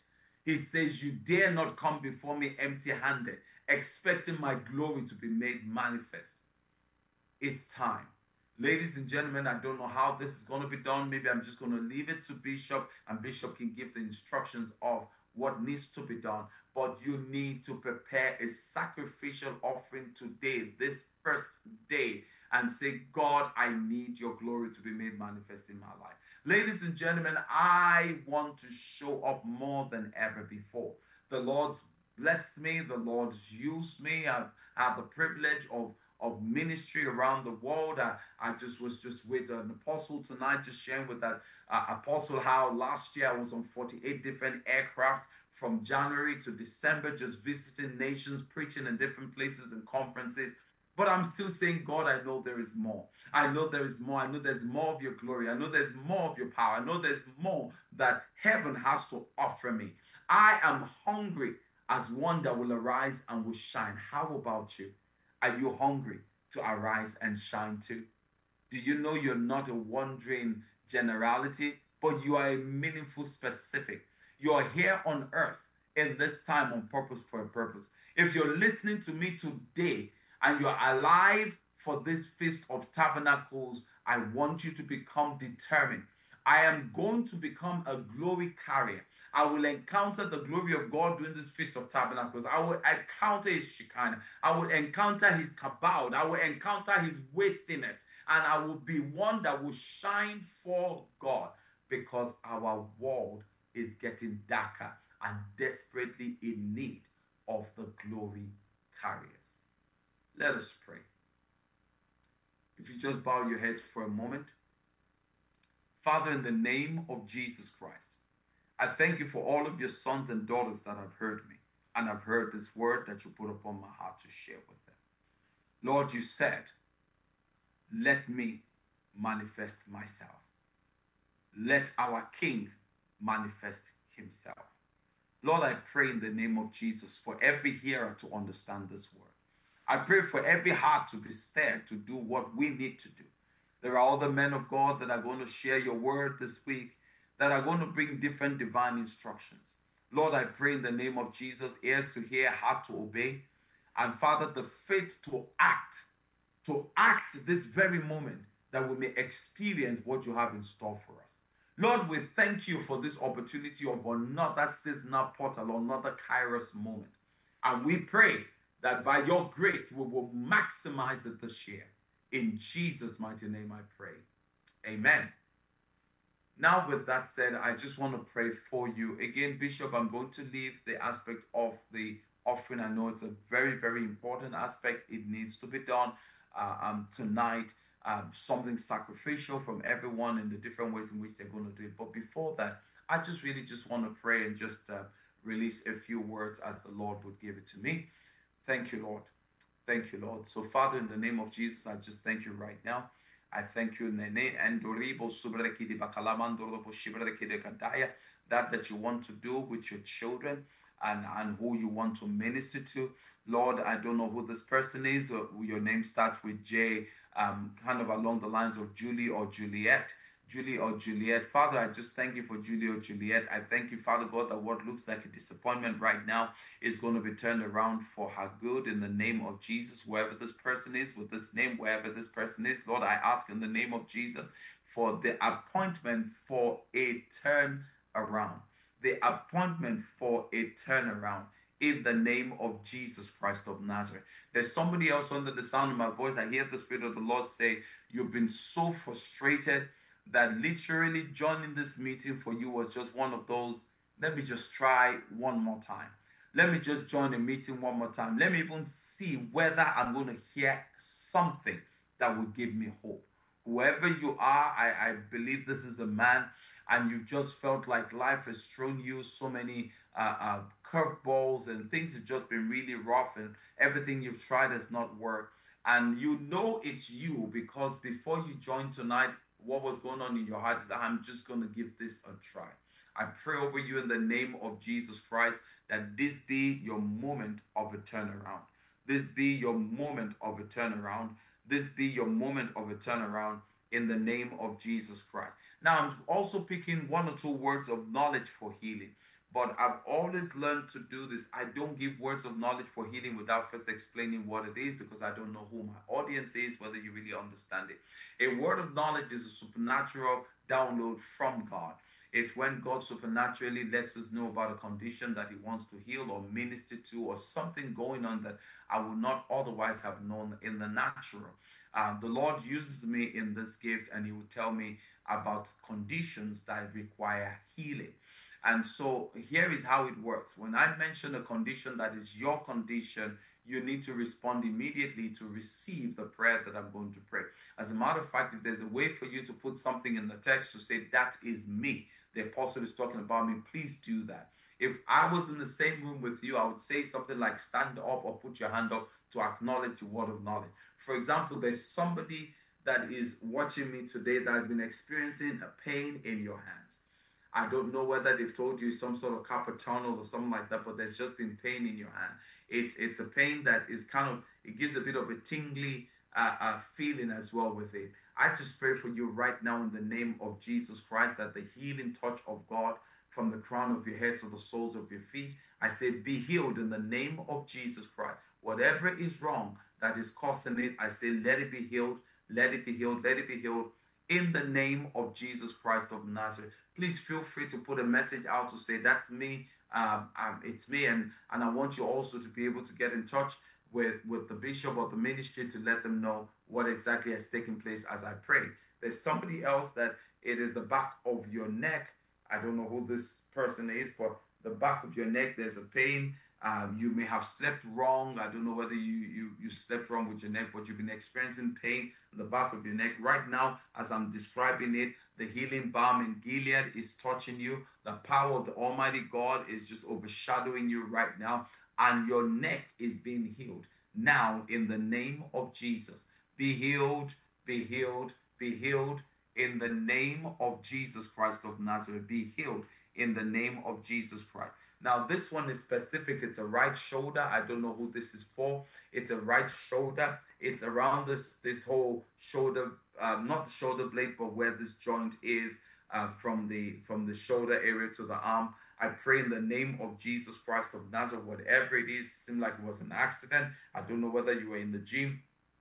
He says, you dare not come before me empty-handed, expecting my glory to be made manifest. It's time. Ladies and gentlemen, I don't know how this is going to be done. Maybe I'm just going to leave it to Bishop, and Bishop can give the instructions of what needs to be done. But you need to prepare a sacrificial offering today, this first day, and say, God, I need your glory to be made manifest in my life. Ladies and gentlemen, I want to show up more than ever before. The Lord's blessed me. The Lord's used me. I've had the privilege of of ministry around the world. I, I just was just with an apostle tonight, just sharing with that uh, apostle how last year I was on forty-eight different aircraft from January to December, just visiting nations, preaching in different places and conferences. But I'm still saying, God, I know there is more. I know there is more. I know there's more of your glory. I know there's more of your power. I know there's more that heaven has to offer me. I am hungry as one that will arise and will shine. How about you? Are you hungry to arise and shine too? Do you know you're not a wandering generality, but you are a meaningful specific? You are here on earth in this time on purpose for a purpose. If you're listening to me today and you're alive for this Feast of Tabernacles, I want you to become determined. I am going to become a glory carrier. I will encounter the glory of God during this Feast of Tabernacles. I will encounter his Shekinah. I will encounter his kabod. I will encounter his weightiness. And I will be one that will shine for God, because our world is getting darker and desperately in need of the glory carriers. Let us pray. If you just bow your heads for a moment. Father, in the name of Jesus Christ, I thank you for all of your sons and daughters that have heard me and have heard this word that you put upon my heart to share with them. Lord, you said, let me manifest myself. Let our King manifest himself. Lord, I pray in the name of Jesus for every hearer to understand this word. I pray for every heart to be stirred to do what we need to do. There are other men of God that are going to share your word this week, that are going to bring different divine instructions. Lord, I pray in the name of Jesus, ears to hear, heart to obey, and Father, the faith to act, to act this very moment, that we may experience what you have in store for us. Lord, we thank you for this opportunity of another seasonal portal, another Kairos moment. And we pray that by your grace, we will maximize it this year. In Jesus' mighty name I pray. Amen. Now, with that said, I just want to pray for you. Again, Bishop, I'm going to leave the aspect of the offering. I know it's a very, very important aspect. It needs to be done uh, um, tonight. Um, something sacrificial from everyone in the different ways in which they're going to do it. But before that, I just really just want to pray and just uh, release a few words as the Lord would give it to me. Thank you, Lord. Thank you, Lord. So, Father, in the name of Jesus, I just thank you right now. I thank you in the name that that you want to do with your children and, and who you want to minister to. Lord, I don't know who this person is. Or your name starts with J, um, kind of along the lines of Julie or Juliet. Julie or Juliet. Father, I just thank you for Julie or Juliet. I thank you, Father God, that what looks like a disappointment right now is going to be turned around for her good in the name of Jesus. Wherever this person is, with this name, wherever this person is, Lord, I ask in the name of Jesus for the appointment for a turn around. The appointment for a turnaround in the name of Jesus Christ of Nazareth. There's somebody else under the sound of my voice. I hear the Spirit of the Lord say, you've been so frustrated that literally joining this meeting for you was just one of those, let me just try one more time. Let me just join a meeting one more time. Let me even see whether I'm going to hear something that will give me hope. Whoever you are, I, I believe this is a man, and you've just felt like life has thrown you so many uh, uh, curveballs and things have just been really rough and everything you've tried has not worked. And you know it's you because before you joined tonight, what was going on in your heart is, I'm just going to give this a try. I pray over you in the name of Jesus Christ that this be your moment of a turnaround. This be your moment of a turnaround. This be your moment of a turnaround in the name of Jesus Christ. Now, I'm also picking one or two words of knowledge for healing. But I've always learned to do this. I don't give words of knowledge for healing without first explaining what it is, because I don't know who my audience is, whether you really understand it. A word of knowledge is a supernatural download from God. It's when God supernaturally lets us know about a condition that He wants to heal or minister to, or something going on that I would not otherwise have known in the natural. Uh, the Lord uses me in this gift, and He will tell me about conditions that require healing. And so here is how it works. When I mention a condition that is your condition, you need to respond immediately to receive the prayer that I'm going to pray. As a matter of fact, if there's a way for you to put something in the text to say, that is me, the apostle is talking about me, please do that. If I was in the same room with you, I would say something like stand up or put your hand up to acknowledge your word of knowledge. For example, there's somebody that is watching me today that has been experiencing a pain in your hands. I don't know whether they've told you some sort of carpal tunnel or something like that, but there's just been pain in your hand. It's it's a pain that is kind of, it gives a bit of a tingly uh, uh, feeling as well with it. I just pray for you right now in the name of Jesus Christ, that the healing touch of God from the crown of your head to the soles of your feet, I say be healed in the name of Jesus Christ. Whatever is wrong that is causing it, I say let it be healed, let it be healed, let it be healed. In the name of Jesus Christ of Nazareth. Please feel free to put a message out to say, that's me, um, um, it's me. And, and I want you also to be able to get in touch with, with the bishop or the ministry to let them know what exactly has taken place as I pray. There's somebody else that it is the back of your neck. I don't know who this person is, but the back of your neck, there's a pain. Um, you may have slept wrong. I don't know whether you, you, you slept wrong with your neck, but you've been experiencing pain in the back of your neck. Right now, as I'm describing it, the healing balm in Gilead is touching you. The power of the Almighty God is just overshadowing you right now. And your neck is being healed. Now, in the name of Jesus, be healed, be healed, be healed. In the name of Jesus Christ of Nazareth, be healed in the name of Jesus Christ. Now, this one is specific. It's a right shoulder. I don't know who this is for. It's a right shoulder. It's around this, this whole shoulder, um, not the shoulder blade, but where this joint is, uh, from the from the shoulder area to the arm. I pray in the name of Jesus Christ of Nazareth, whatever it is, seemed like it was an accident. I don't know whether you were in the gym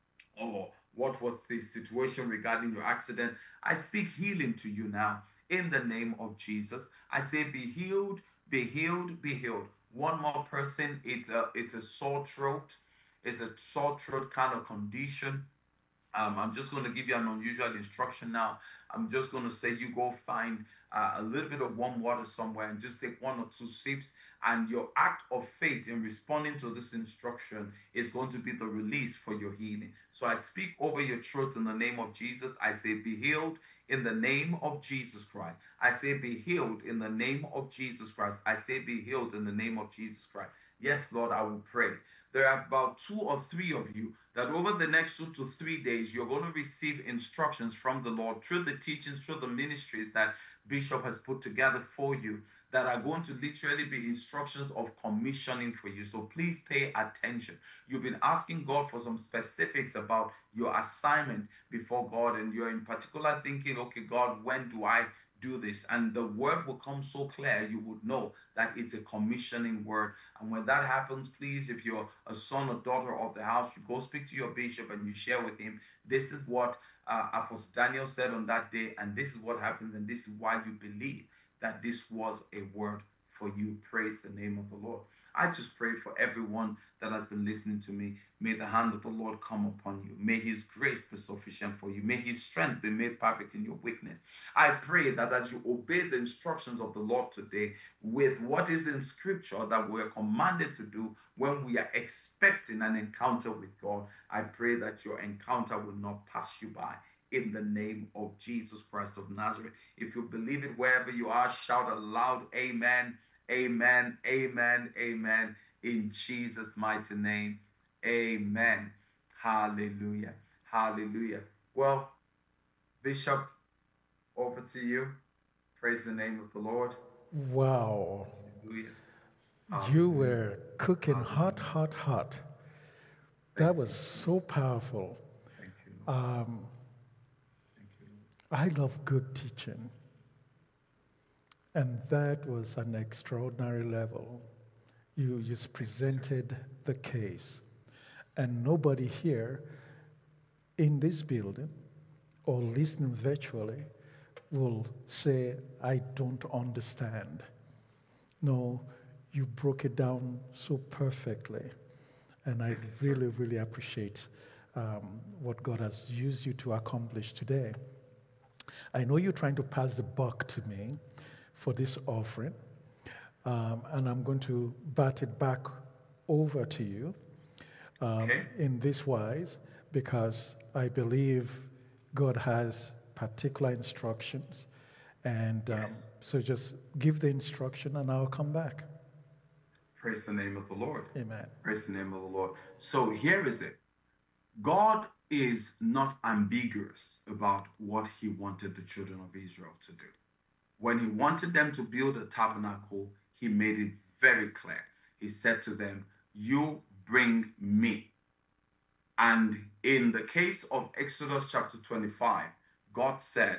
or what was the situation regarding your accident. I speak healing to you now in the name of Jesus. I say be healed. Be healed, be healed. One more person, it's a it's a sore throat. It's a sore throat kind of condition. Um, I'm just going to give you an unusual instruction now. I'm just going to say you go find uh, a little bit of warm water somewhere and just take one or two sips. And your act of faith in responding to this instruction is going to be the release for your healing. So I speak over your throat in the name of Jesus. I say be healed in the name of Jesus Christ. I say be healed in the name of Jesus Christ. I say be healed in the name of Jesus Christ. Yes, Lord, I will pray. There are about two or three of you that over the next two to three days, you're going to receive instructions from the Lord through the teachings, through the ministries that Bishop has put together for you, that are going to literally be instructions of commissioning for you. So please pay attention. You've been asking God for some specifics about your assignment before God, and you're in particular thinking, okay, God, when do I do this? And the word will come so clear, you would know that it's a commissioning word. And when that happens, please, if you're a son or daughter of the house, you go speak to your bishop and you share with him, this is what uh, Apostle Daniel said on that day, and this is what happens, and this is why you believe that this was a word for you. Praise the name of the Lord. I just pray for everyone that has been listening to me. May the hand of the Lord come upon you. May his grace be sufficient for you. May his strength be made perfect in your weakness. I pray that as you obey the instructions of the Lord today with what is in scripture that we're commanded to do when we are expecting an encounter with God, I pray that your encounter will not pass you by. In the name of Jesus Christ of Nazareth. If you believe it wherever you are, shout aloud, amen, amen, amen, amen. In Jesus' mighty name, amen. Hallelujah, hallelujah. Well, Bishop, over to you. Praise the name of the Lord. Wow. Hallelujah. You were cooking hot, hot, hot. That was so powerful. Thank you, Lord. Um, Thank you, Lord. I love good teaching. And that was an extraordinary level. You just presented the case. And nobody here in this building or listening virtually will say, I don't understand. No, you broke it down so perfectly. And I really, really appreciate um, what God has used you to accomplish today. I know you're trying to pass the buck to me for this offering, um, and I'm going to bat it back over to you um, Okay. in this wise, because I believe God has particular instructions. And um, Yes. so just give the instruction and I'll come back. Praise the name of the Lord. Amen. Praise the name of the Lord. So here is it. God is not ambiguous about what he wanted the children of Israel to do. When he wanted them to build a tabernacle, he made it very clear. He said to them, you bring me. And in the case of Exodus chapter twenty-five, God said,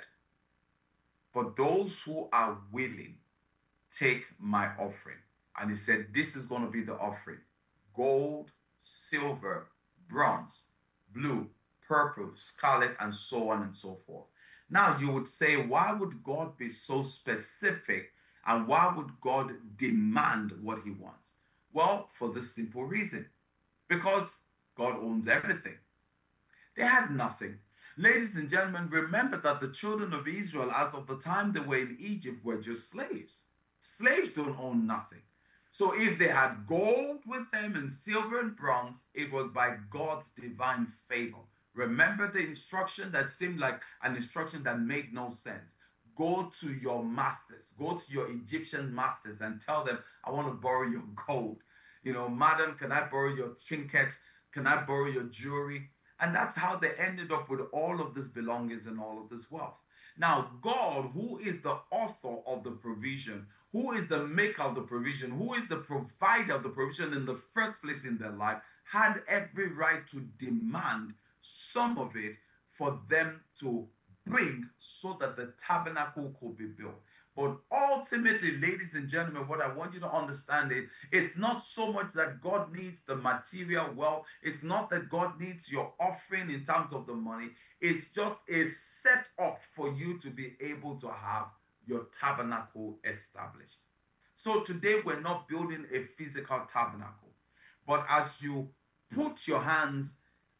for those who are willing, take my offering. And he said, this is going to be the offering. Gold, silver, bronze, blue, purple, scarlet, and so on and so forth. Now you would say, why would God be so specific and why would God demand what he wants? Well, for this simple reason, because God owns everything. They had nothing. Ladies and gentlemen, remember that the children of Israel, as of the time they were in Egypt, were just slaves. Slaves don't own nothing. So if they had gold with them and silver and bronze, it was by God's divine favor. Remember the instruction that seemed like an instruction that made no sense. Go to your masters, go to your Egyptian masters and tell them, I want to borrow your gold. You know, madam, can I borrow your trinket? Can I borrow your jewelry? And that's how they ended up with all of these belongings and all of this wealth. Now, God, who is the author of the provision, who is the maker of the provision, who is the provider of the provision in the first place in their life, had every right to demand some of it for them to bring so that the tabernacle could be built. But ultimately, ladies and gentlemen, what I want you to understand is it's not so much that God needs the material wealth. It's not that God needs your offering in terms of the money. It's just a setup for you to be able to have your tabernacle established. So today we're not building a physical tabernacle, but as you put your hands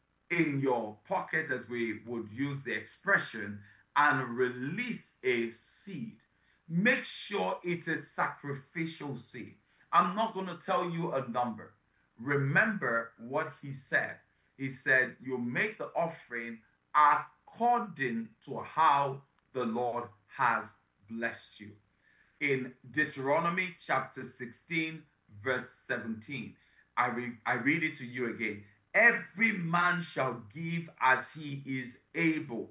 in your pocket, as we would use the expression, and release a seed, make sure it's a sacrificial seed. I'm not going to tell you a number. Remember what he said. He said, you make the offering according to how the Lord has blessed you. In Deuteronomy chapter sixteen, verse seventeen, I, re- I read it to you again. Every man shall give as he is able,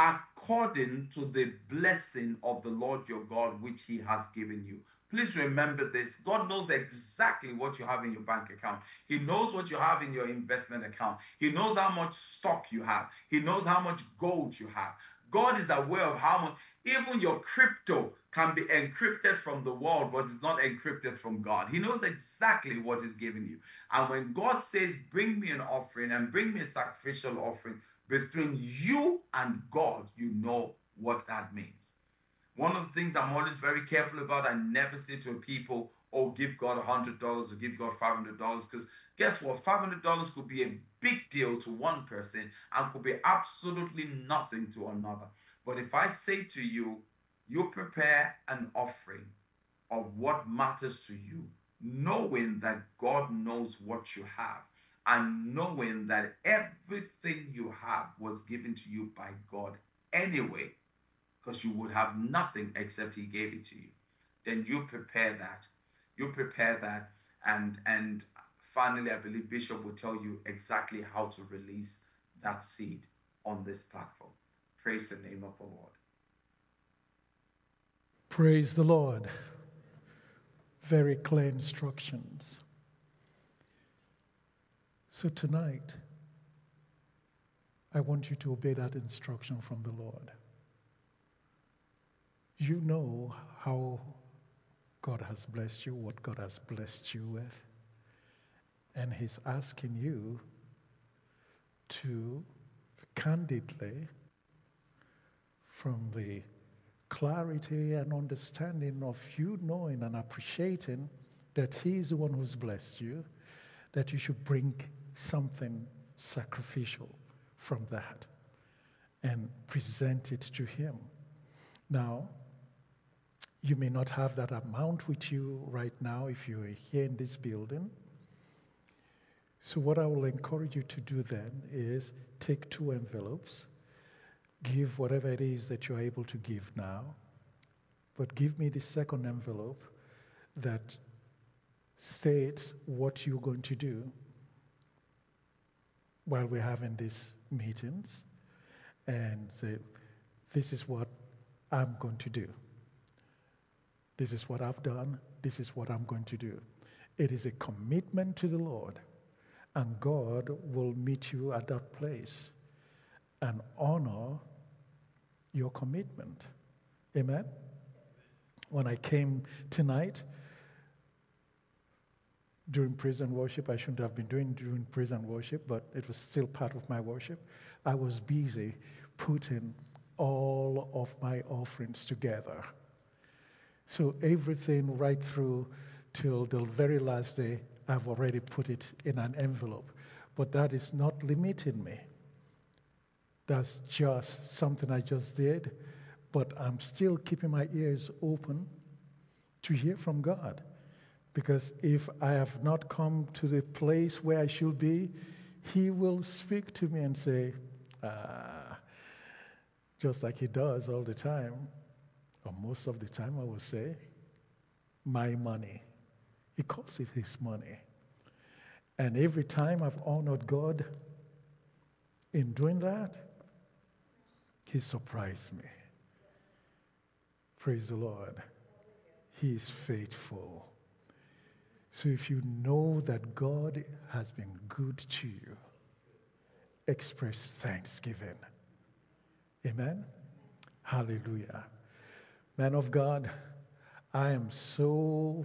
according to the blessing of the Lord your God, which he has given you. Please remember this. God knows exactly what you have in your bank account. He knows what you have in your investment account. He knows how much stock you have. He knows how much gold you have. God is aware of how much, even your crypto can be encrypted from the world, but it's not encrypted from God. He knows exactly what he's giving you. And when God says, bring me an offering and bring me a sacrificial offering, between you and God, you know what that means. One of the things I'm always very careful about, I never say to people, oh, give God one hundred dollars or give God five hundred dollars, because guess what? five hundred dollars could be a big deal to one person and could be absolutely nothing to another. But if I say to you, you prepare an offering of what matters to you, knowing that God knows what you have, and knowing that everything you have was given to you by God anyway, because you would have nothing except he gave it to you, then you prepare that. You prepare that. And, and finally, I believe Bishop will tell you exactly how to release that seed on this platform. Praise the name of the Lord. Praise the Lord. Very clear instructions. So tonight, I want you to obey that instruction from the Lord. You know how God has blessed you, what God has blessed you with. And he's asking you to candidly, from the clarity and understanding of you knowing and appreciating that he's the one who's blessed you, that you should bring something sacrificial from that and present it to him. Now, you may not have that amount with you right now if you're here in this building. So what I will encourage you to do then is take two envelopes, give whatever it is that you're able to give now, but give me the second envelope that states what you're going to do while we're having these meetings, and say, this is what I'm going to do. This is what I've done. This is what I'm going to do. It is a commitment to the Lord, and God will meet you at that place and honor your commitment. Amen? When I came tonight, during praise and worship, I shouldn't have been doing during praise and worship, but it was still part of my worship. I was busy putting all of my offerings together. So everything right through till the very last day, I've already put it in an envelope. But that is not limiting me. That's just something I just did. But I'm still keeping my ears open to hear from God. Because if I have not come to the place where I should be, he will speak to me and say, ah, just like he does all the time, or most of the time I will say, my money. He calls it his money. And every time I've honored God in doing that, he surprised me. Praise the Lord. He is faithful. So if you know that God has been good to you, express thanksgiving. Amen? Hallelujah. Man of God, I am so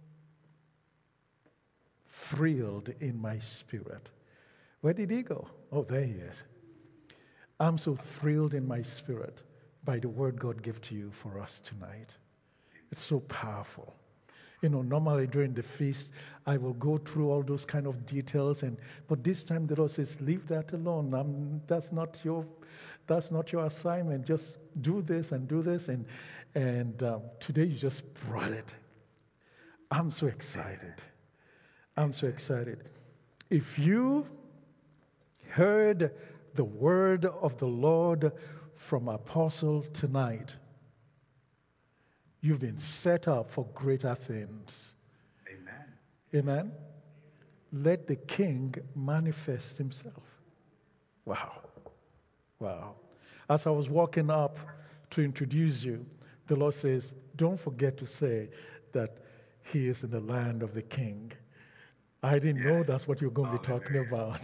thrilled in my spirit. Where did he go? Oh, there he is. I'm so thrilled in my spirit by the word God gave to you for us tonight. It's so powerful. You know, normally during the feast, I will go through all those kind of details, and but this time the Lord says, leave that alone. Um, that's not your, that's not your assignment. Just do this and do this, and and um, today you just brought it. I'm so excited. I'm so excited. If you heard the word of the Lord from Apostle tonight, you've been set up for greater things. Amen. Amen. Let the King manifest himself. Wow. Wow. As I was walking up to introduce you, the Lord says, don't forget to say that he is in the land of the King. I didn't yes. know that's what you're going to be talking about.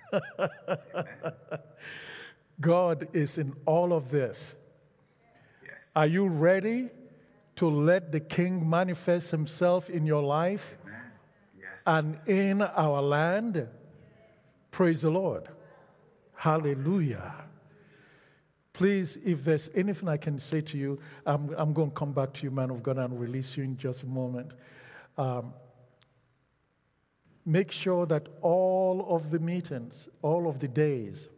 God is in all of this. Yes. Are you ready to let the King manifest himself in your life Amen. Yes. and in our land? Praise the Lord. Hallelujah. Please, if there's anything I can say to you, I'm, I'm going to come back to you, man of God, and release you in just a moment. Um, make sure that all of the meetings, all of the days,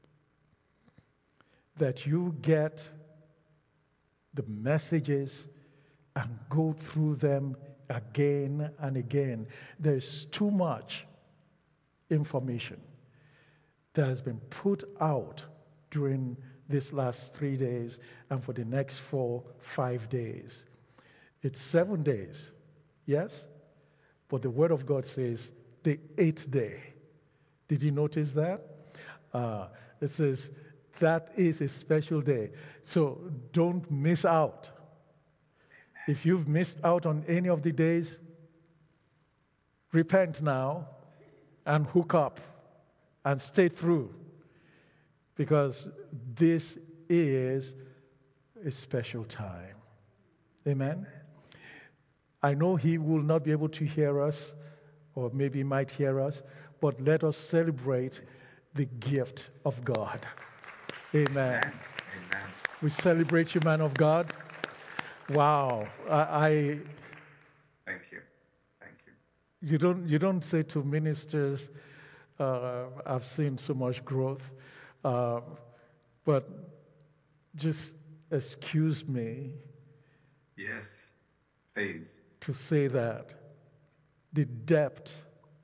that you get the messages and go through them again and again. There's too much information that has been put out during these last three days and for the next four, five days. It's seven days, yes? But the Word of God says the eighth day. Did you notice that? Uh, it says that is a special day. So don't miss out. If you've missed out on any of the days, repent now and hook up and stay through, because this is a special time. Amen? I know he will not be able to hear us, or maybe he might hear us, but let us celebrate the gift of God. Amen. Amen. Amen. We celebrate you, man of God. Wow. I, I Thank you. Thank you. you don't you don't say to ministers, uh, I've seen so much growth, uh, but just excuse me Yes, please. to say that the depth,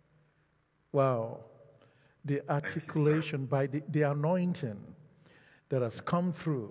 wow, the articulation by the, the anointing that has come through,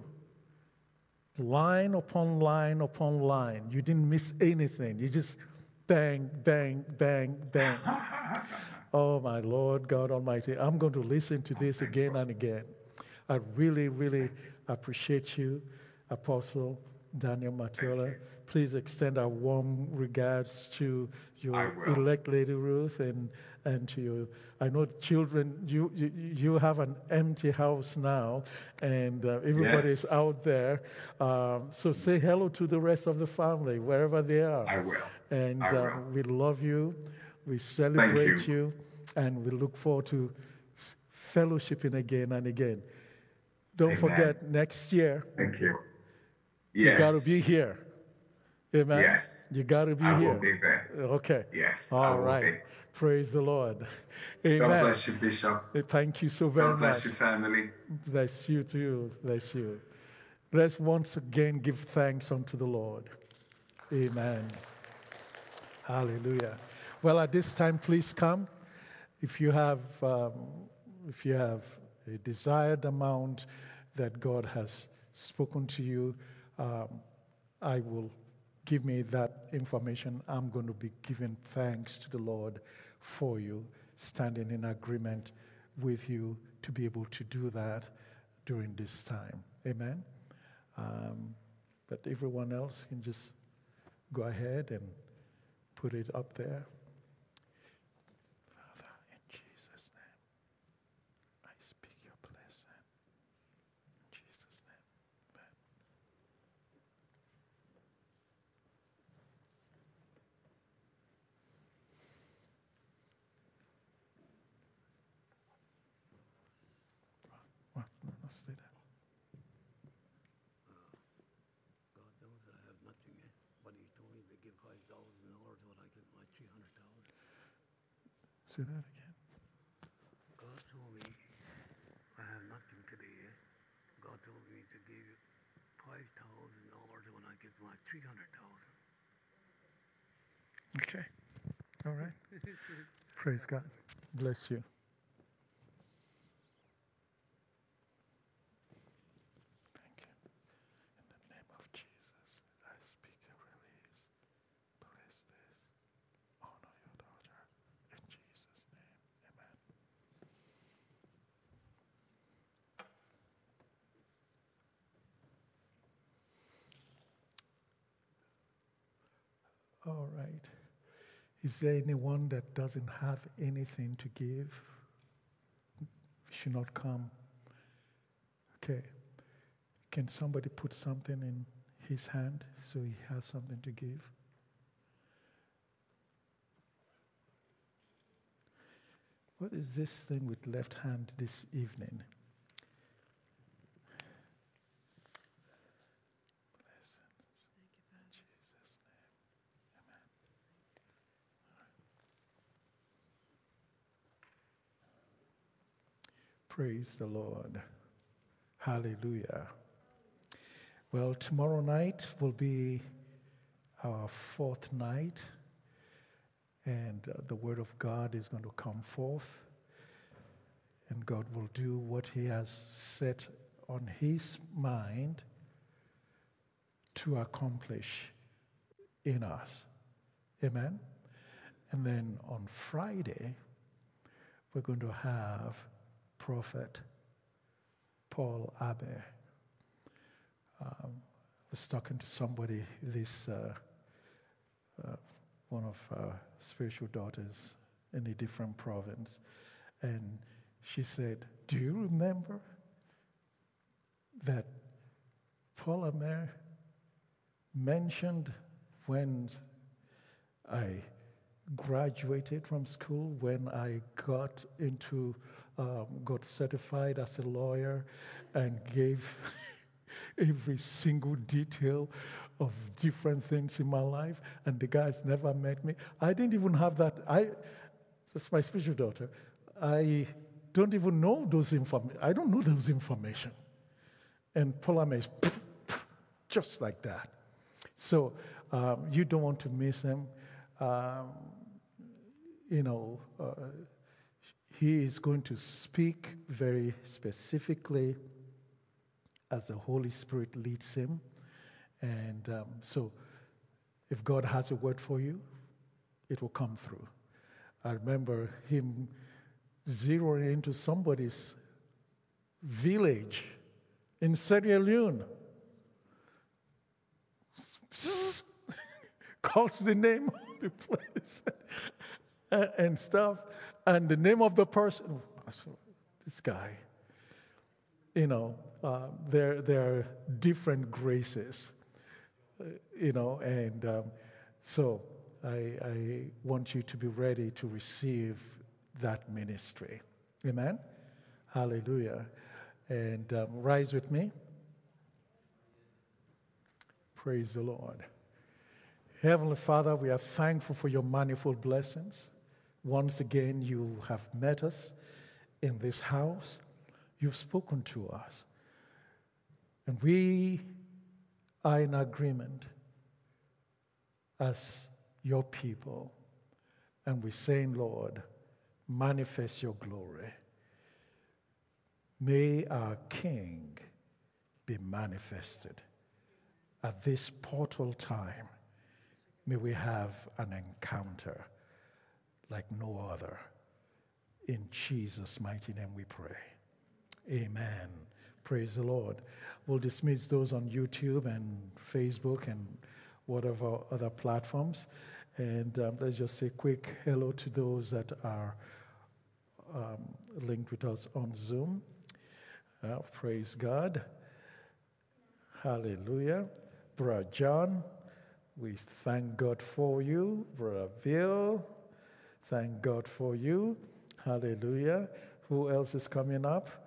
line upon line upon line. You didn't miss anything. You just bang, bang, bang, bang. Oh, my Lord God Almighty. I'm going to listen to this again and again. I really, really appreciate you, Apostle Daniel Matiola. Please extend our warm regards to I your will. elect Lady Ruth and, and to your, I know children, you, you, you have an empty house now, and uh, everybody's Yes. out there. Um, so say hello to the rest of the family, wherever they are. I will. And I uh, will. we love you, we celebrate you. you, and we look forward to s- fellowshipping again and again. Don't Amen. forget, next year, Thank you. you Yes. got to be here. Amen? Yes. You got to be I here. will be there. Okay. Yes, I All will right. be. Praise the Lord. God Amen. bless you, Bishop. Thank you so very God bless much. you, family. Bless you too. Bless you. Let's once again give thanks unto the Lord. Amen. Hallelujah. Well, at this time, please come. If you have, um, if you have a desired amount that God has spoken to you, um, I will give me that information. I'm going to be giving thanks to the Lord for you, standing in agreement with you to be able to do that during this time. Amen. Um, but everyone else can just go ahead and put it up there. Father, in Jesus' name, I speak your blessing. In Jesus' name, amen. What? No, no, stay there. God knows I have nothing, eh? But he told me to give five thousand dollars when I get my three hundred thousand. Say that again. God told me I have nothing today, eh? God told me to give you five thousand dollars when I get my three hundred thousand. Okay. All right. Praise God. Bless you. Thank you. In the name of Jesus, I speak a release. Bless this. Honor your daughter. In Jesus' name, amen. All right. Is there anyone that doesn't have anything to give? Should not come. Okay. Can somebody put something in his hand so he has something to give? What is this thing with left hand this evening? Blessings. In Jesus' name. Amen. Praise the Lord. Hallelujah. Well, tomorrow night will be our fourth night, and uh, the Word of God is going to come forth, and God will do what He has set on His mind to accomplish in us. Amen? And then on Friday, we're going to have Prophet Paul Abbey. Um, I was talking to somebody, this uh, uh, one of our spiritual daughters in a different province, and she said, "Do you remember that Paul Abbey mentioned when I graduated from school, when I got into, um, got certified as a lawyer and gave every single detail of different things in my life, and the guys never met me. I didn't even have that. I, that's my spiritual daughter. I don't even know those information. I don't know those information. And Paula is just like that. So um, you don't want to miss him. Um, you know, uh, he is going to speak very specifically as the Holy Spirit leads him. And um, so if God has a word for you, it will come through. I remember him zeroing into somebody's village in Sierra Leone. Calls the name of the place and, and stuff, and the name of the person. This guy, you know, uh, there there are different graces, uh, you know, and um, so I, I want you to be ready to receive that ministry. Amen? Hallelujah. And um, rise with me. Praise the Lord. Heavenly Father, we are thankful for your manifold blessings. Once again, you have met us in this house. You've spoken to us. And we are in agreement as your people. And we're saying, Lord, manifest your glory. May our King be manifested at this portal time. May we have an encounter like no other. In Jesus' mighty name we pray. Amen. Praise the Lord. We'll dismiss those on YouTube and Facebook and whatever other platforms. And um, let's just say a quick hello to those that are um, linked with us on Zoom. Uh, praise God. Hallelujah. Brother John, we thank God for you. Brother Bill, thank God for you. Hallelujah. Who else is coming up?